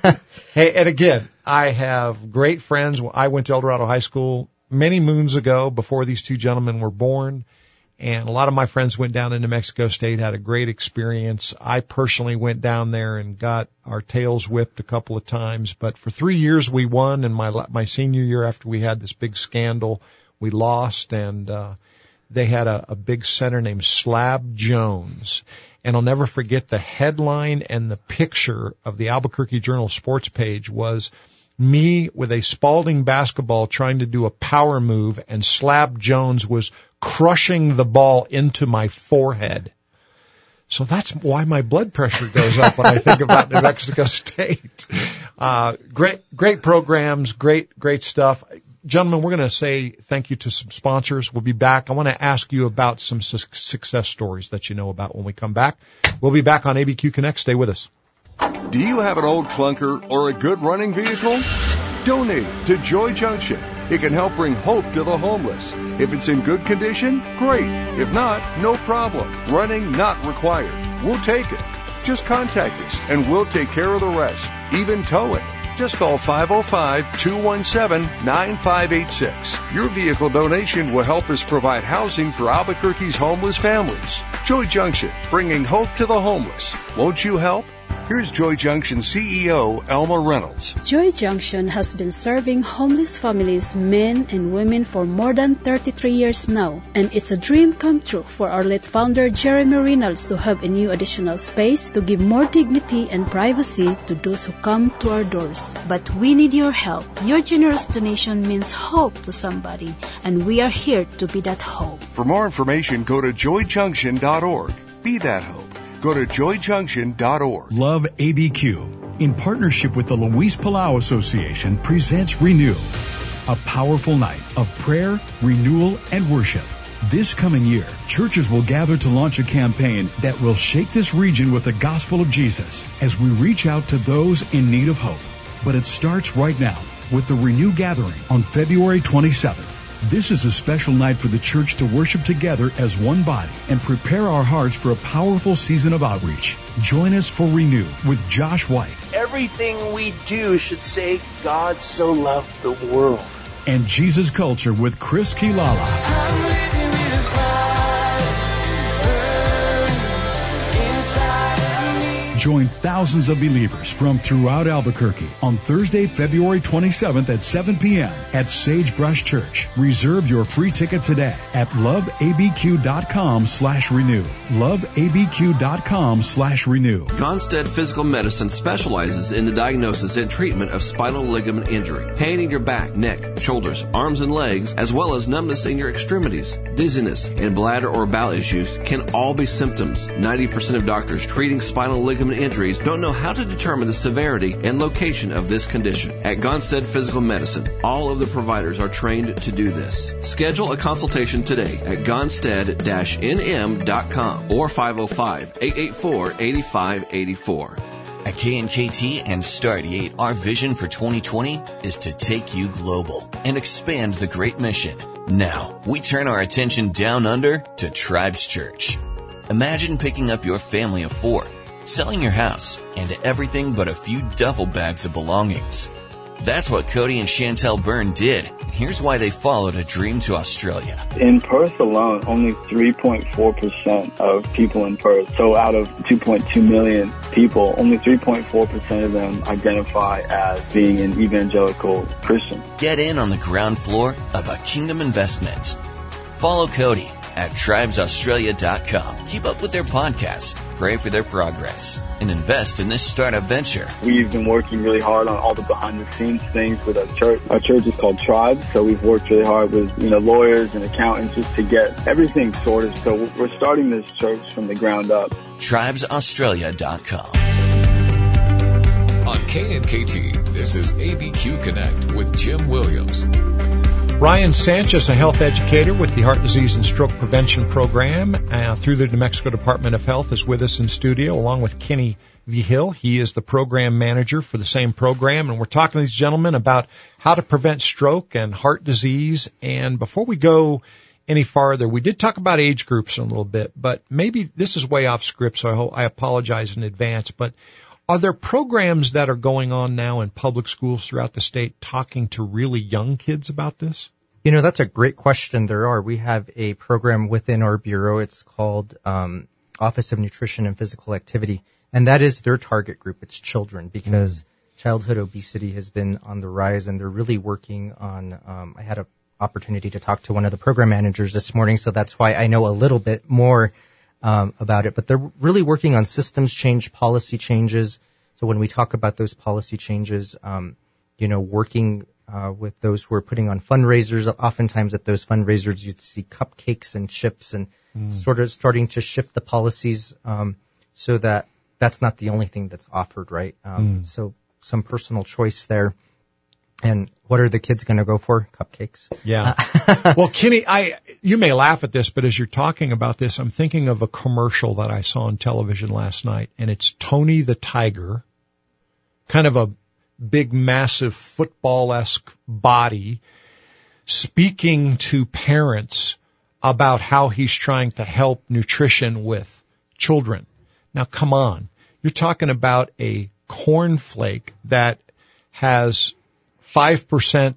Hey, and again, I have great friends. I went to El Dorado High School many moons ago before these two gentlemen were born. And a lot of my friends went down to New Mexico State, had a great experience. I personally went down there and got our tails whipped a couple of times. But for three years we won, and my my senior year after we had this big scandal, we lost. And uh they had a, a big center named Slab Jones. And I'll never forget the headline and the picture of the Albuquerque Journal sports page was me with a Spalding basketball trying to do a power move, and Slab Jones was crushing the ball into my forehead. So that's why my blood pressure goes up when I think about New Mexico State. Uh, great, great programs, great, great stuff. Gentlemen, we're going to say thank you to some sponsors. We'll be back. I want to ask you about some su- success stories that you know about when we come back. We'll be back on A B Q Connect. Stay with us. Do you have an old clunker or a good running vehicle? Donate it to Joy Junction. It can help bring hope to the homeless. If it's in good condition, great. If not, no problem. Running not required. We'll take it. Just contact us and we'll take care of the rest, even towing. Just call five oh five, two one seven, nine five eight six. Your vehicle donation will help us provide housing for Albuquerque's homeless families. Joy Junction, bringing hope to the homeless. Won't you help? Here's Joy Junction C E O Elma Reynolds. Joy Junction has been serving homeless families, men and women, for more than thirty-three years now. And it's a dream come true for our late founder Jeremy Reynolds to have a new additional space to give more dignity and privacy to those who come to our doors. But we need your help. Your generous donation means hope to somebody, and we are here to be that hope. For more information, go to joy junction dot org. Be that hope. Go to joy junction dot org. Love A B Q, in partnership with the Luis Palau Association, presents Renew, a powerful night of prayer, renewal, and worship. This coming year, churches will gather to launch a campaign that will shake this region with the gospel of Jesus as we reach out to those in need of hope. But it starts right now with the Renew Gathering on February twenty-seventh. This is a special night for the church to worship together as one body and prepare our hearts for a powerful season of outreach. Join us for Renew with Josh White. Everything we do should say, God so loved the world. And Jesus Culture with Chris Kilala. Join thousands of believers from throughout Albuquerque on Thursday, February twenty-seventh at seven p.m. at Sagebrush Church. Reserve your free ticket today at loveabq.com slash renew. loveabq.com slash renew. Gonstead Physical Medicine specializes in the diagnosis and treatment of spinal ligament injury, pain in your back, neck, shoulders, arms, and legs, as well as numbness in your extremities. Dizziness and bladder or bowel issues can all be symptoms. ninety percent of doctors treating spinal ligament ligament injuries don't know how to determine the severity and location of this condition. At Gonstead Physical Medicine, all of the providers are trained to do this. Schedule a consultation today at gonstead dash n m dot com or five oh five, eight eight four, eight five eight four. At K N K T and Star eighty-eight, our vision for twenty twenty is to take you global and expand the great mission. Now, we turn our attention down under to Tribes Church. Imagine picking up your family of four, selling your house, and everything but a few duffel bags of belongings. That's what Cody and Chantel Byrne did. Here's why they followed a dream to Australia. In Perth alone, only three point four percent of people in Perth, so out of two point two million people, only three point four percent of them identify as being an evangelical Christian. Get in on the ground floor of a Kingdom investment. Follow Cody at tribes australia dot com. Keep up with their podcast, pray for their progress, and invest in this startup venture. We've been working really hard on all the behind-the-scenes things with our church. Our church is called Tribes, so we've worked really hard with, you know, lawyers and accountants just to get everything sorted. So we're starting this church from the ground up. tribes australia dot com. On K N K T, this is A B Q Connect with Jim Williams. Ryan Sanchez, a health educator with the Heart Disease and Stroke Prevention Program uh, through the New Mexico Department of Health, is with us in studio, along with Kenny Vigil. He is the program manager for the same program, and we're talking to these gentlemen about how to prevent stroke and heart disease. And before we go any farther, we did talk about age groups a little bit, but maybe this is way off script, so I, hope, I apologize in advance. But are there programs that are going on now in public schools throughout the state talking to really young kids about this? You know, that's a great question. There are. We have a program within our bureau. It's called um, Office of Nutrition and Physical Activity, and that is their target group. It's children, because mm. childhood obesity has been on the rise, and they're really working on um, – I had an opportunity to talk to one of the program managers this morning, so that's why I know a little bit more um, about it. But they're really working on systems change, policy changes. So when we talk about those policy changes, um, you know, working – Uh, with those who are putting on fundraisers. Oftentimes at those fundraisers, you'd see cupcakes and chips and mm. sort of starting to shift the policies um, so that that's not the only thing that's offered, right? Um, mm. So some personal choice there. And what are the kids going to go for? Cupcakes. Yeah. Well, Kenny, I you may laugh at this, but as you're talking about this, I'm thinking of a commercial that I saw on television last night, and it's Tony the Tiger, kind of a big, massive football-esque body, speaking to parents about how he's trying to help nutrition with children. Now, come on. You're talking about a cornflake that has five percent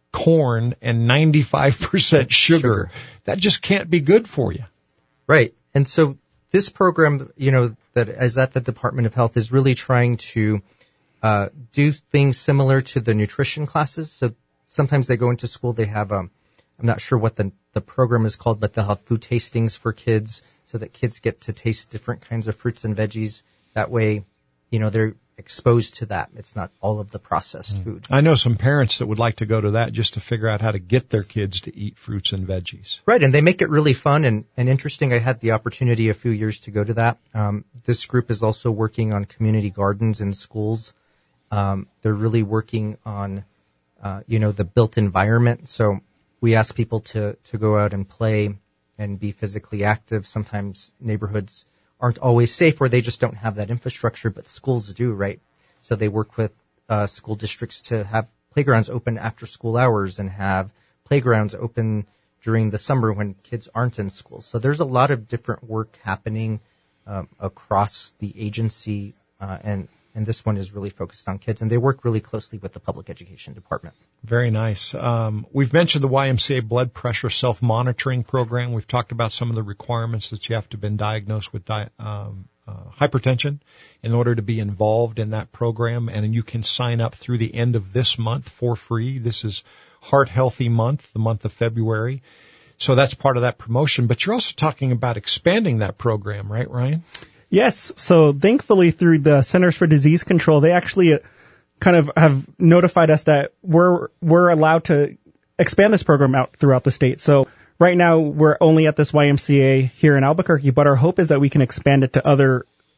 corn and ninety-five percent sugar. sugar. That just can't be good for you. Right. And so this program, you know, that is at the Department of Health is really trying to Uh, do things similar to the nutrition classes. So sometimes they go into school, they have, um, I'm not sure what the, the program is called, but they'll have food tastings for kids so that kids get to taste different kinds of fruits and veggies. That way, you know, they're exposed to that. It's not all of the processed mm. food. I know some parents that would like to go to that just to figure out how to get their kids to eat fruits and veggies. Right, and they make it really fun and, and interesting. I had the opportunity a few years to go to that. Um, this group is also working on community gardens in schools. Um, they're really working on, uh, you know, the built environment. So we ask people to, to go out and play and be physically active. Sometimes neighborhoods aren't always safe or they just don't have that infrastructure, but schools do, right? So they work with uh, school districts to have playgrounds open after school hours and have playgrounds open during the summer when kids aren't in school. So there's a lot of different work happening um, across the agency, uh, and And this one is really focused on kids, and they work really closely with the public education department. Very nice. Um, we've mentioned the Y M C A blood pressure self-monitoring program. We've talked about some of the requirements that you have to have been diagnosed with di- um, uh, hypertension in order to be involved in that program, and you can sign up through the end of this month for free. This is Heart Healthy Month, the month of February. So that's part of that promotion. But you're also talking about expanding that program, right, Ryan? Yes. So thankfully through the Centers for Disease Control, they actually kind of have notified us that we're, we're allowed to expand this program out throughout the state. So right now we're only at this Y M C A here in Albuquerque, but our hope is that we can expand it to other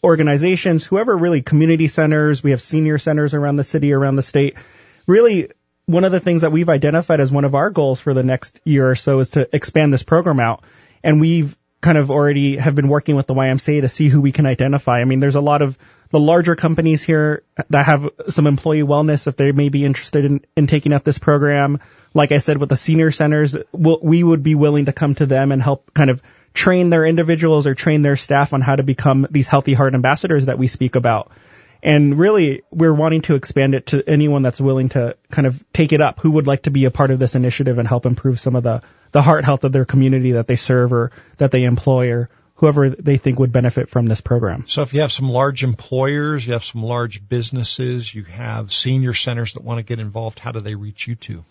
organizations, whoever really, community centers, we have senior centers around the city, around the state. Really, one of the things that we've identified as one of our goals for the next year or so is to expand this program out. And we've kind of already have been working with the Y M C A to see who we can identify. I mean, there's a lot of the larger companies here that have some employee wellness, if they may be interested in, in taking up this program. Like I said, with the senior centers, we'll, we would be willing to come to them and help kind of train their individuals or train their staff on how to become these healthy heart ambassadors that we speak about. And really, we're wanting to expand it to anyone that's willing to kind of take it up, who would like to be a part of this initiative and help improve some of the, the heart health of their community that they serve or that they employ, or whoever they think would benefit from this program. So if you have some large employers, you have some large businesses, you have senior centers that want to get involved, how do they reach you to?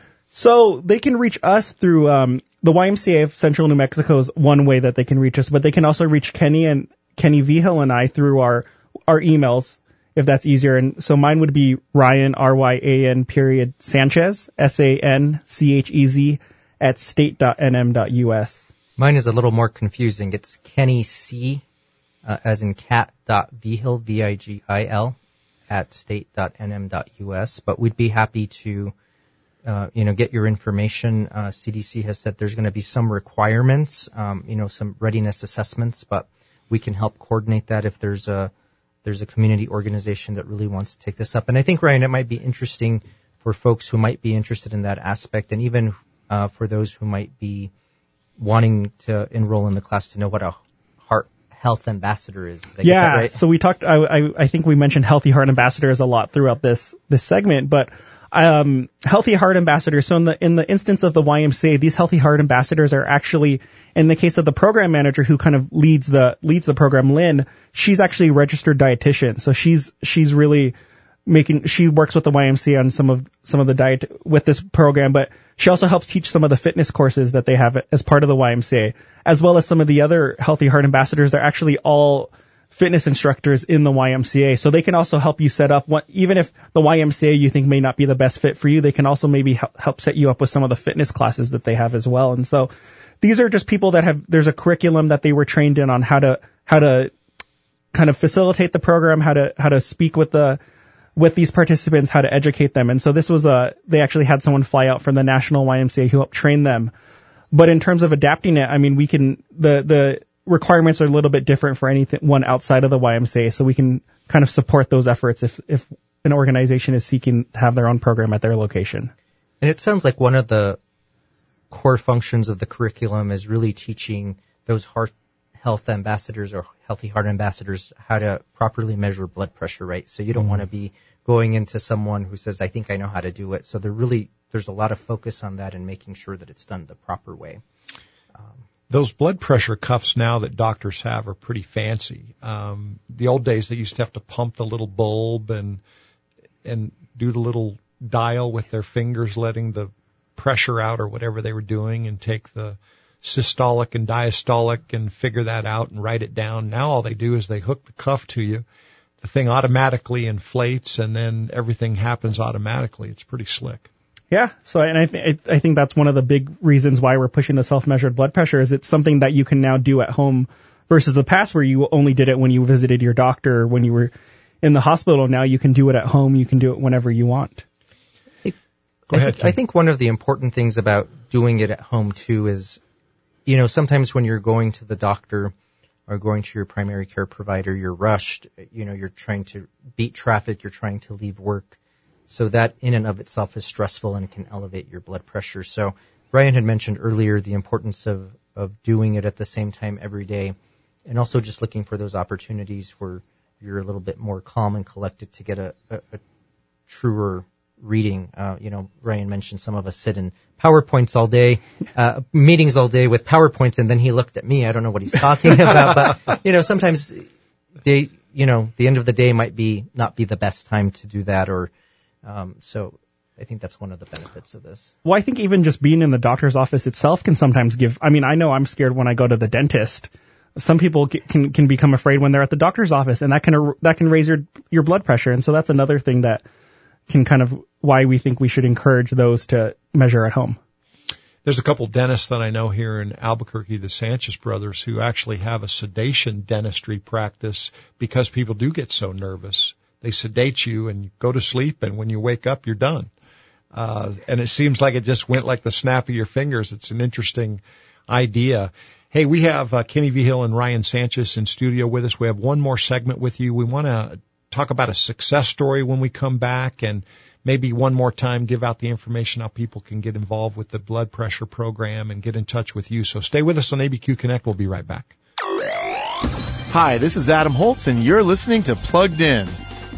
So they can reach us through um, the Y M C A of Central New Mexico is one way that they can reach us, but they can also reach Kenny and Kenny Vigil and I through our our emails, if that's easier. And so mine would be Ryan, R Y A N period Sanchez, S A N C H E Z, at state dot n m dot u s. Mine is a little more confusing. It's Kenny C, uh, as in cat dot vigil, V I G I L, at state dot n m dot u s. But we'd be happy to, uh, you know, get your information. Uh, C D C has said there's going to be some requirements, um, you know, some readiness assessments, but we can help coordinate that if there's a there's a community organization that really wants to take this up. And I think, Ryan, it might be interesting for folks who might be interested in that aspect, and even uh, for those who might be wanting to enroll in the class to know what a heart health ambassador is. Did I yeah, get that right? So we talked, I, I, I think we mentioned healthy heart ambassadors a lot throughout this, this segment, but um, healthy heart ambassadors, so in the, in the instance of the Y M C A, these healthy heart ambassadors are actually, in the case of the program manager who kind of leads the, leads the program, Lynn, she's actually a registered dietitian. So she's, she's really making, she works with the Y M C A on some of, some of the diet with this program, but she also helps teach some of the fitness courses that they have as part of the Y M C A, as well as some of the other healthy heart ambassadors. They're actually all fitness instructors in the Y M C A. So they can also help you set up what, even if the Y M C A you think may not be the best fit for you, they can also maybe help set you up with some of the fitness classes that they have as well. And so these are just people that have, there's a curriculum that they were trained in on how to, how to kind of facilitate the program, how to, how to speak with the, with these participants, how to educate them. And so this was a, they actually had someone fly out from the National Y M C A who helped train them. But in terms of adapting it, I mean, we can, the, the requirements are a little bit different for anything, one outside of the Y M C A. So we can kind of support those efforts if, if an organization is seeking to have their own program at their location. And it sounds like one of the core functions of the curriculum is really teaching those heart health ambassadors or healthy heart ambassadors how to properly measure blood pressure, right? So you don't mm-hmm. want to be going into someone who says, I think I know how to do it. So there really, there's a lot of focus on that and making sure that it's done the proper way. Um, Those blood pressure cuffs now that doctors have are pretty fancy. Um, the old days, they used to have to pump the little bulb and, and do the little dial with their fingers, letting the pressure out or whatever they were doing, and take the systolic and diastolic and figure that out and write it down. Now all they do is they hook the cuff to you. The thing automatically inflates, and then everything happens automatically. It's pretty slick. Yeah. So, and I, th- I think that's one of the big reasons why we're pushing the self-measured blood pressure is it's something that you can now do at home versus the past where you only did it when you visited your doctor or when you were in the hospital. Now you can do it at home. You can do it whenever you want. Go ahead. I, th- I think one of the important things about doing it at home too is, you know, sometimes when you're going to the doctor or going to your primary care provider, you're rushed, you know, you're trying to beat traffic, you're trying to leave work. So that in and of itself is stressful and can elevate your blood pressure. So Ryan had mentioned earlier the importance of, of doing it at the same time every day, and also just looking for those opportunities where you're a little bit more calm and collected to get a, a, a truer reading. Uh, you know, Ryan mentioned some of us sit in PowerPoints all day, uh, meetings all day with PowerPoints, and then he looked at me. I don't know what he's talking about, but, you know, sometimes they, you know, the end of the day might be not be the best time to do that, or um, so I think that's one of the benefits of this. Well, I think even just being in the doctor's office itself can sometimes give, I mean, I know I'm scared when I go to the dentist. Some people can can become afraid when they're at the doctor's office, and that can that can raise your your blood pressure. And so that's another thing that can kind of why we think we should encourage those to measure at home. There's a couple dentists that I know here in Albuquerque, the Sanchez brothers, who actually have a sedation dentistry practice because people do get so nervous. They sedate you and you go to sleep, and when you wake up, you're done. Uh, and it seems like it just went like the snap of your fingers. It's an interesting idea. Hey, we have uh, Kenny Vigil and Ryan Sanchez in studio with us. We have one more segment with you. We want to talk about a success story when we come back, and maybe one more time give out the information how people can get involved with the blood pressure program and get in touch with you. So stay with us on A B Q Connect. We'll be right back. Hi, this is Adam Holtz, and you're listening to Plugged In.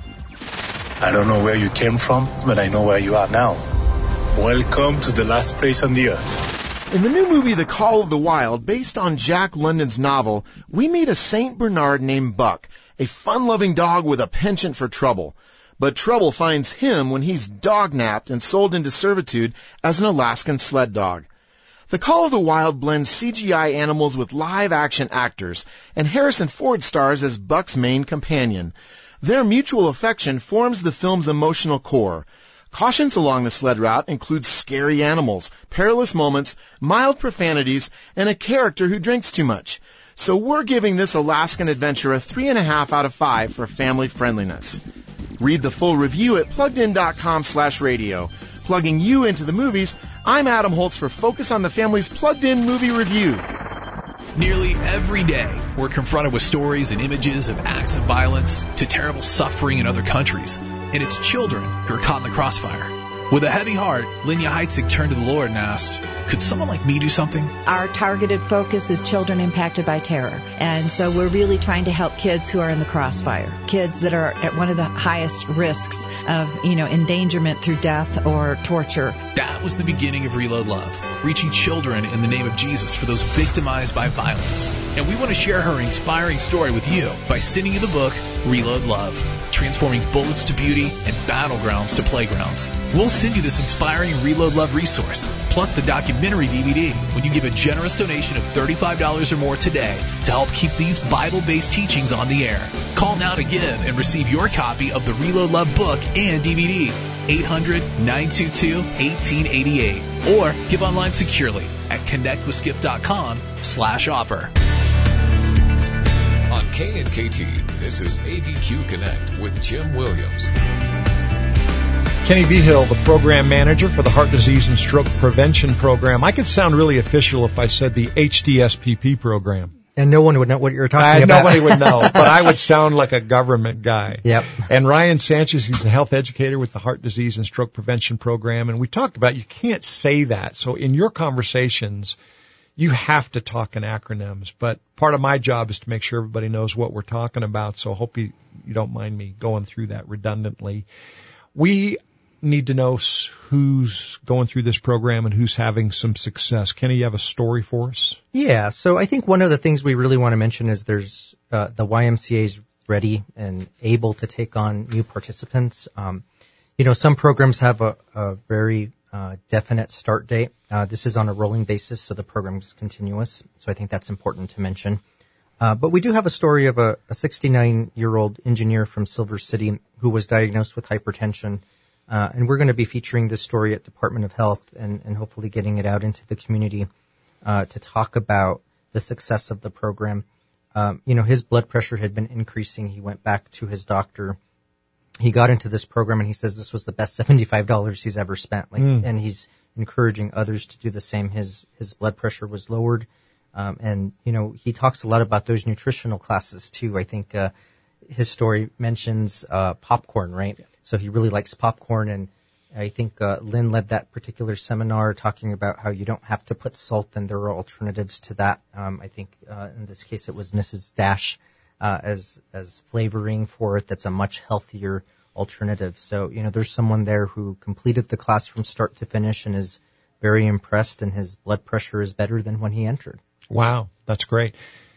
I don't know where you came from, but I know where you are now. Welcome to the last place on the earth. In the new movie The Call of the Wild, based on Jack London's novel, we meet a Saint Bernard named Buck, a fun-loving dog with a penchant for trouble. But trouble finds him when he's dog-napped and sold into servitude as an Alaskan sled dog. The Call of the Wild blends C G I animals with live-action actors, and Harrison Ford stars as Buck's main companion. Their mutual affection forms the film's emotional core. Cautions along the sled route include scary animals, perilous moments, mild profanities, and a character who drinks too much. So we're giving this Alaskan adventure a three and a half out of five for family friendliness. Read the full review at pluggedin.com slash radio. Plugging you into the movies, I'm Adam Holtz for Focus on the Family's Plugged In Movie Review. Nearly every day, we're confronted with stories and images of acts of violence to terrible suffering in other countries. And it's children who are caught in the crossfire. With a heavy heart, Linya Heitzig turned to the Lord and asked, could someone like me do something? Our targeted focus is children impacted by terror. And so we're really trying to help kids who are in the crossfire, kids that are at one of the highest risks of, you know, endangerment through death or torture. That was the beginning of Reload Love, reaching children in the name of Jesus for those victimized by violence. And we want to share her inspiring story with you by sending you the book, Reload Love, transforming bullets to beauty and battlegrounds to playgrounds. We'll send you this inspiring Reload Love resource, plus the documentary D V D, when you give a generous donation of thirty-five dollars or more today to help keep these Bible-based teachings on the air. Call now to give and receive your copy of the Reload Love book and D V D. eight hundred, nine two two, one eight eight eight. Or give online securely at connectwithskip.com slash offer. On K and K T, this is A B Q Connect with Jim Williams. Kenny Vigil, the program manager for the Heart Disease and Stroke Prevention Program. I could sound really official if I said the H D S P P program. And no one would know what you're talking uh, about. Nobody would know, but I would sound like a government guy. Yep. And Ryan Sanchez, he's a health educator with the Heart Disease and Stroke Prevention Program. And we talked about you can't say that. So in your conversations, you have to talk in acronyms. But part of my job is to make sure everybody knows what we're talking about. So I hope you, you don't mind me going through that redundantly. We need to know who's going through this program and who's having some success. Kenny, you have a story for us? Yeah, so I think one of the things we really want to mention is there's uh, the Y M C A is ready and able to take on new participants. Um, you know, some programs have a, a very uh, definite start date. Uh, this is on a rolling basis, so the program is continuous. So I think that's important to mention. Uh, but we do have a story of a, a sixty-nine-year-old engineer from Silver City who was diagnosed with hypertension. Uh, and we're going to be featuring this story at Department of Health and, and hopefully getting it out into the community uh, to talk about the success of the program. Um, you know, his blood pressure had been increasing. He went back to his doctor. He got into this program, and he says this was the best seventy-five dollars he's ever spent. Like, mm. And he's encouraging others to do the same. His his blood pressure was lowered. Um, and, you know, he talks a lot about those nutritional classes, too. I think uh, his story mentions uh, popcorn, right? Yeah. So he really likes popcorn, and I think uh, Lynn led that particular seminar talking about how you don't have to put salt, and there are alternatives to that. Um, I think uh, in this case it was Missus Dash uh, as as flavoring for it. That's a much healthier alternative. So, you know, there's someone there who completed the class from start to finish and is very impressed, and his blood pressure is better than when he entered. Wow, that's great.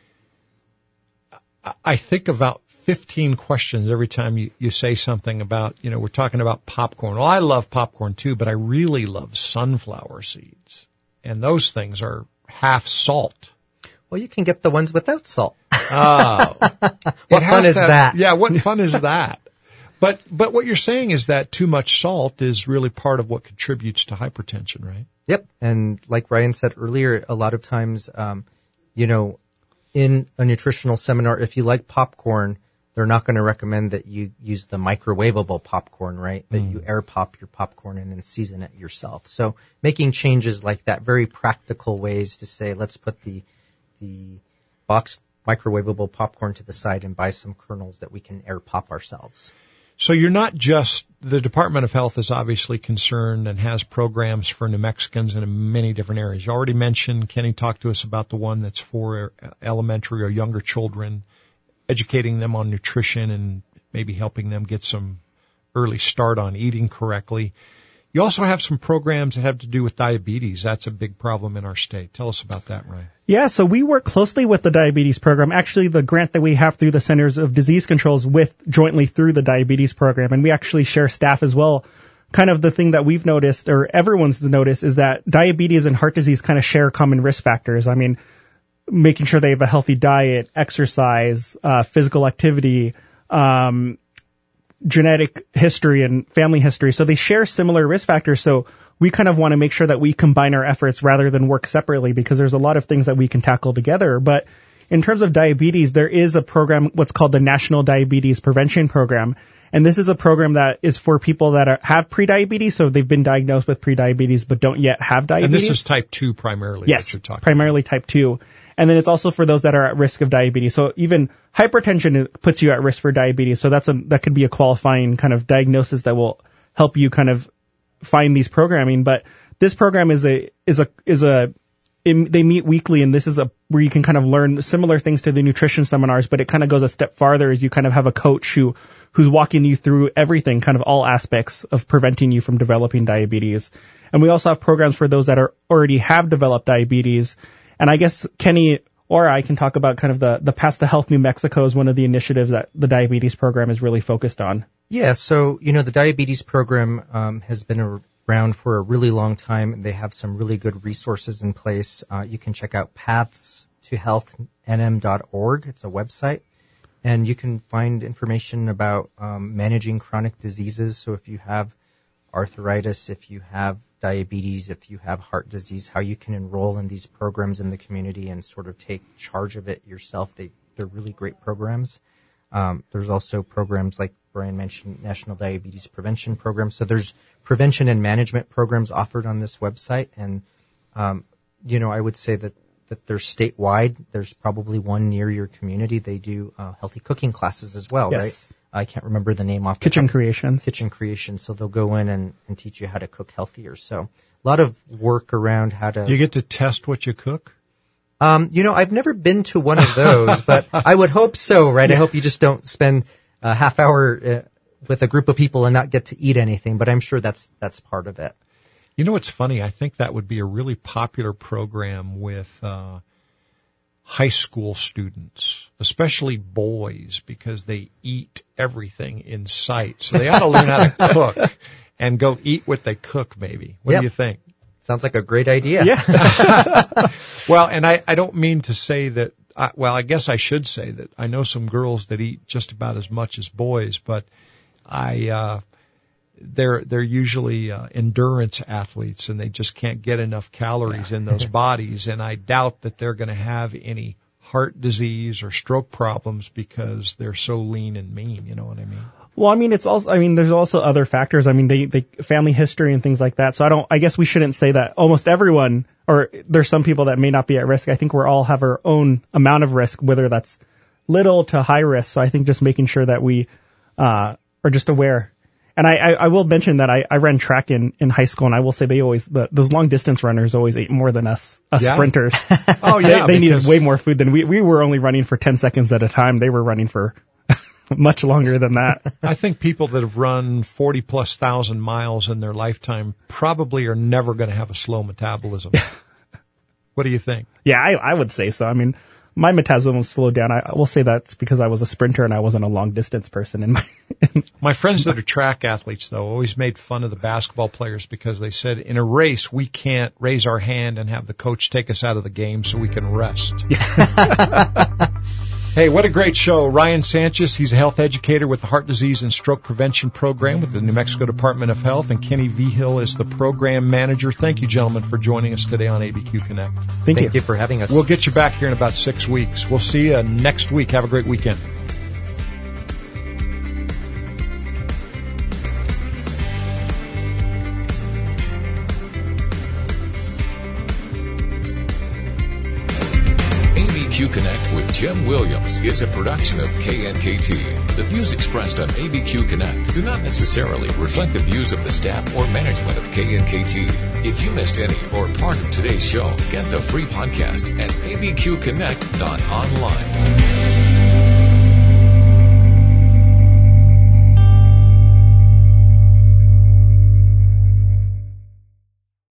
I think about fifteen questions every time you, you say something about, you know, we're talking about popcorn. Well, I love popcorn too, but I really love sunflower seeds. And those things are half salt. Well, you can get the ones without salt. Oh. What fun is that? Yeah, what fun is that? But but what you're saying is that too much salt is really part of what contributes to hypertension, right? Yep. And like Ryan said earlier, a lot of times, um, you know, in a nutritional seminar, if you like popcorn, they're not going to recommend that you use the microwavable popcorn, right? That mm. you air pop your popcorn and then season it yourself. So making changes like that, very practical ways to say, let's put the the boxed microwavable popcorn to the side and buy some kernels that we can air pop ourselves. So you're not just, the Department of Health is obviously concerned and has programs for New Mexicans in many different areas. You already mentioned, Kenny talked to us about the one that's for elementary or younger children, educating them on nutrition and maybe helping them get some early start on eating correctly. You also have some programs that have to do with diabetes. That's a big problem in our state. Tell us about that, Ryan. Yeah, so we work closely with the diabetes program. Actually, the grant that we have through the Centers of Disease Controls with jointly through the diabetes program, and we actually share staff as well. Kind of the thing that we've noticed, or everyone's noticed, is that diabetes and heart disease kind of share common risk factors. I mean, making sure they have a healthy diet, exercise, uh, physical activity, um, genetic history and family history. So they share similar risk factors. So we kind of want to make sure that we combine our efforts rather than work separately, because there's a lot of things that we can tackle together. But in terms of diabetes, there is a program, what's called the National Diabetes Prevention Program. And this is a program that is for people that are, have prediabetes. So they've been diagnosed with prediabetes, but don't yet have diabetes. And this is type two primarily. Yes, that you're talking primarily about. type two. And then it's also for those that are at risk of diabetes. So even hypertension puts you at risk for diabetes. So that's a, that could be a qualifying kind of diagnosis that will help you kind of find these programming. But this program is a, is a, is a, it, they meet weekly, and this is a, where you can kind of learn similar things to the nutrition seminars, but it kind of goes a step farther as you kind of have a coach who, who's walking you through everything, kind of all aspects of preventing you from developing diabetes. And we also have programs for those that are already have developed diabetes. And I guess Kenny or I can talk about kind of the, the Path to Health New Mexico is one of the initiatives that the diabetes program is really focused on. Yeah, so, you know, the diabetes program um, has been around for a really long time. They have some really good resources in place. Uh, you can check out paths to health n m dot org. It's a website. And you can find information about um, managing chronic diseases. So if you have arthritis, if you have diabetes, if you have heart disease, how you can enroll in these programs in the community and sort of take charge of it yourself. They, they're really great programs. Um, there's also programs like Brian mentioned, National Diabetes Prevention Program. So there's prevention and management programs offered on this website. And, um, you know, I would say that, that they're statewide. There's probably one near your community. They do uh, healthy cooking classes as well, yes. right? I can't remember the name off the Kitchen top. Creations. Kitchen Creations. So they'll go in and, and teach you how to cook healthier. So a lot of work around how to... Do you get to test what you cook? Um, you know, I've never been to one of those, but I would hope so, right? Yeah. I hope you just don't spend a half hour uh, with a group of people and not get to eat anything, but I'm sure that's that's part of it. You know what's funny? I think that would be a really popular program with uh high school students, especially boys, because they eat everything in sight. So they ought to learn how to cook and go eat what they cook, maybe. What yep. do you think? Sounds like a great idea. Yeah. Well, and I, I don't mean to say that, I, well, I guess I should say that I know some girls that eat just about as much as boys, but I, uh, they're, they're usually, uh, endurance athletes, and they just can't get enough calories yeah. in those bodies. And I doubt that they're going to have any heart disease or stroke problems because they're so lean and mean. You know what I mean? Well, I mean, it's also, I mean, there's also other factors. I mean, they, they, family history and things like that. So I don't, I guess we shouldn't say that almost everyone, or there's some people that may not be at risk. I think we all have our own amount of risk, whether that's little to high risk. So I think just making sure that we, uh, are just aware. And I, I, I will mention that I, I ran track in, in high school, and I will say they always, the, those long distance runners always ate more than us, us yeah. sprinters. Oh yeah. They, they needed way more food than we, we were only running for ten seconds at a time. They were running for much longer than that. I think people that have run forty plus thousand miles in their lifetime probably are never going to have a slow metabolism. What do you think? Yeah, I, I would say so. I mean, my metabolism slowed down. I, I will say that's because I was a sprinter and I wasn't a long distance person. In my, in my friends that are track athletes, though, always made fun of the basketball players because they said in a race we can't raise our hand and have the coach take us out of the game so we can rest. Hey, what a great show. Ryan Sanchez, he's a health educator with the Heart Disease and Stroke Prevention Program with the New Mexico Department of Health, and Kenny Vigil is the program manager. Thank you, gentlemen, for joining us today on A B Q Connect. Thank, Thank you. you for having us. We'll get you back here in about six weeks. We'll see you next week. Have a great weekend. A B Q Connect with Jim Williams is a production of K N K T. The views expressed on A B Q Connect do not necessarily reflect the views of the staff or management of K N K T. If you missed any or part of today's show, get the free podcast at a b q connect dot online.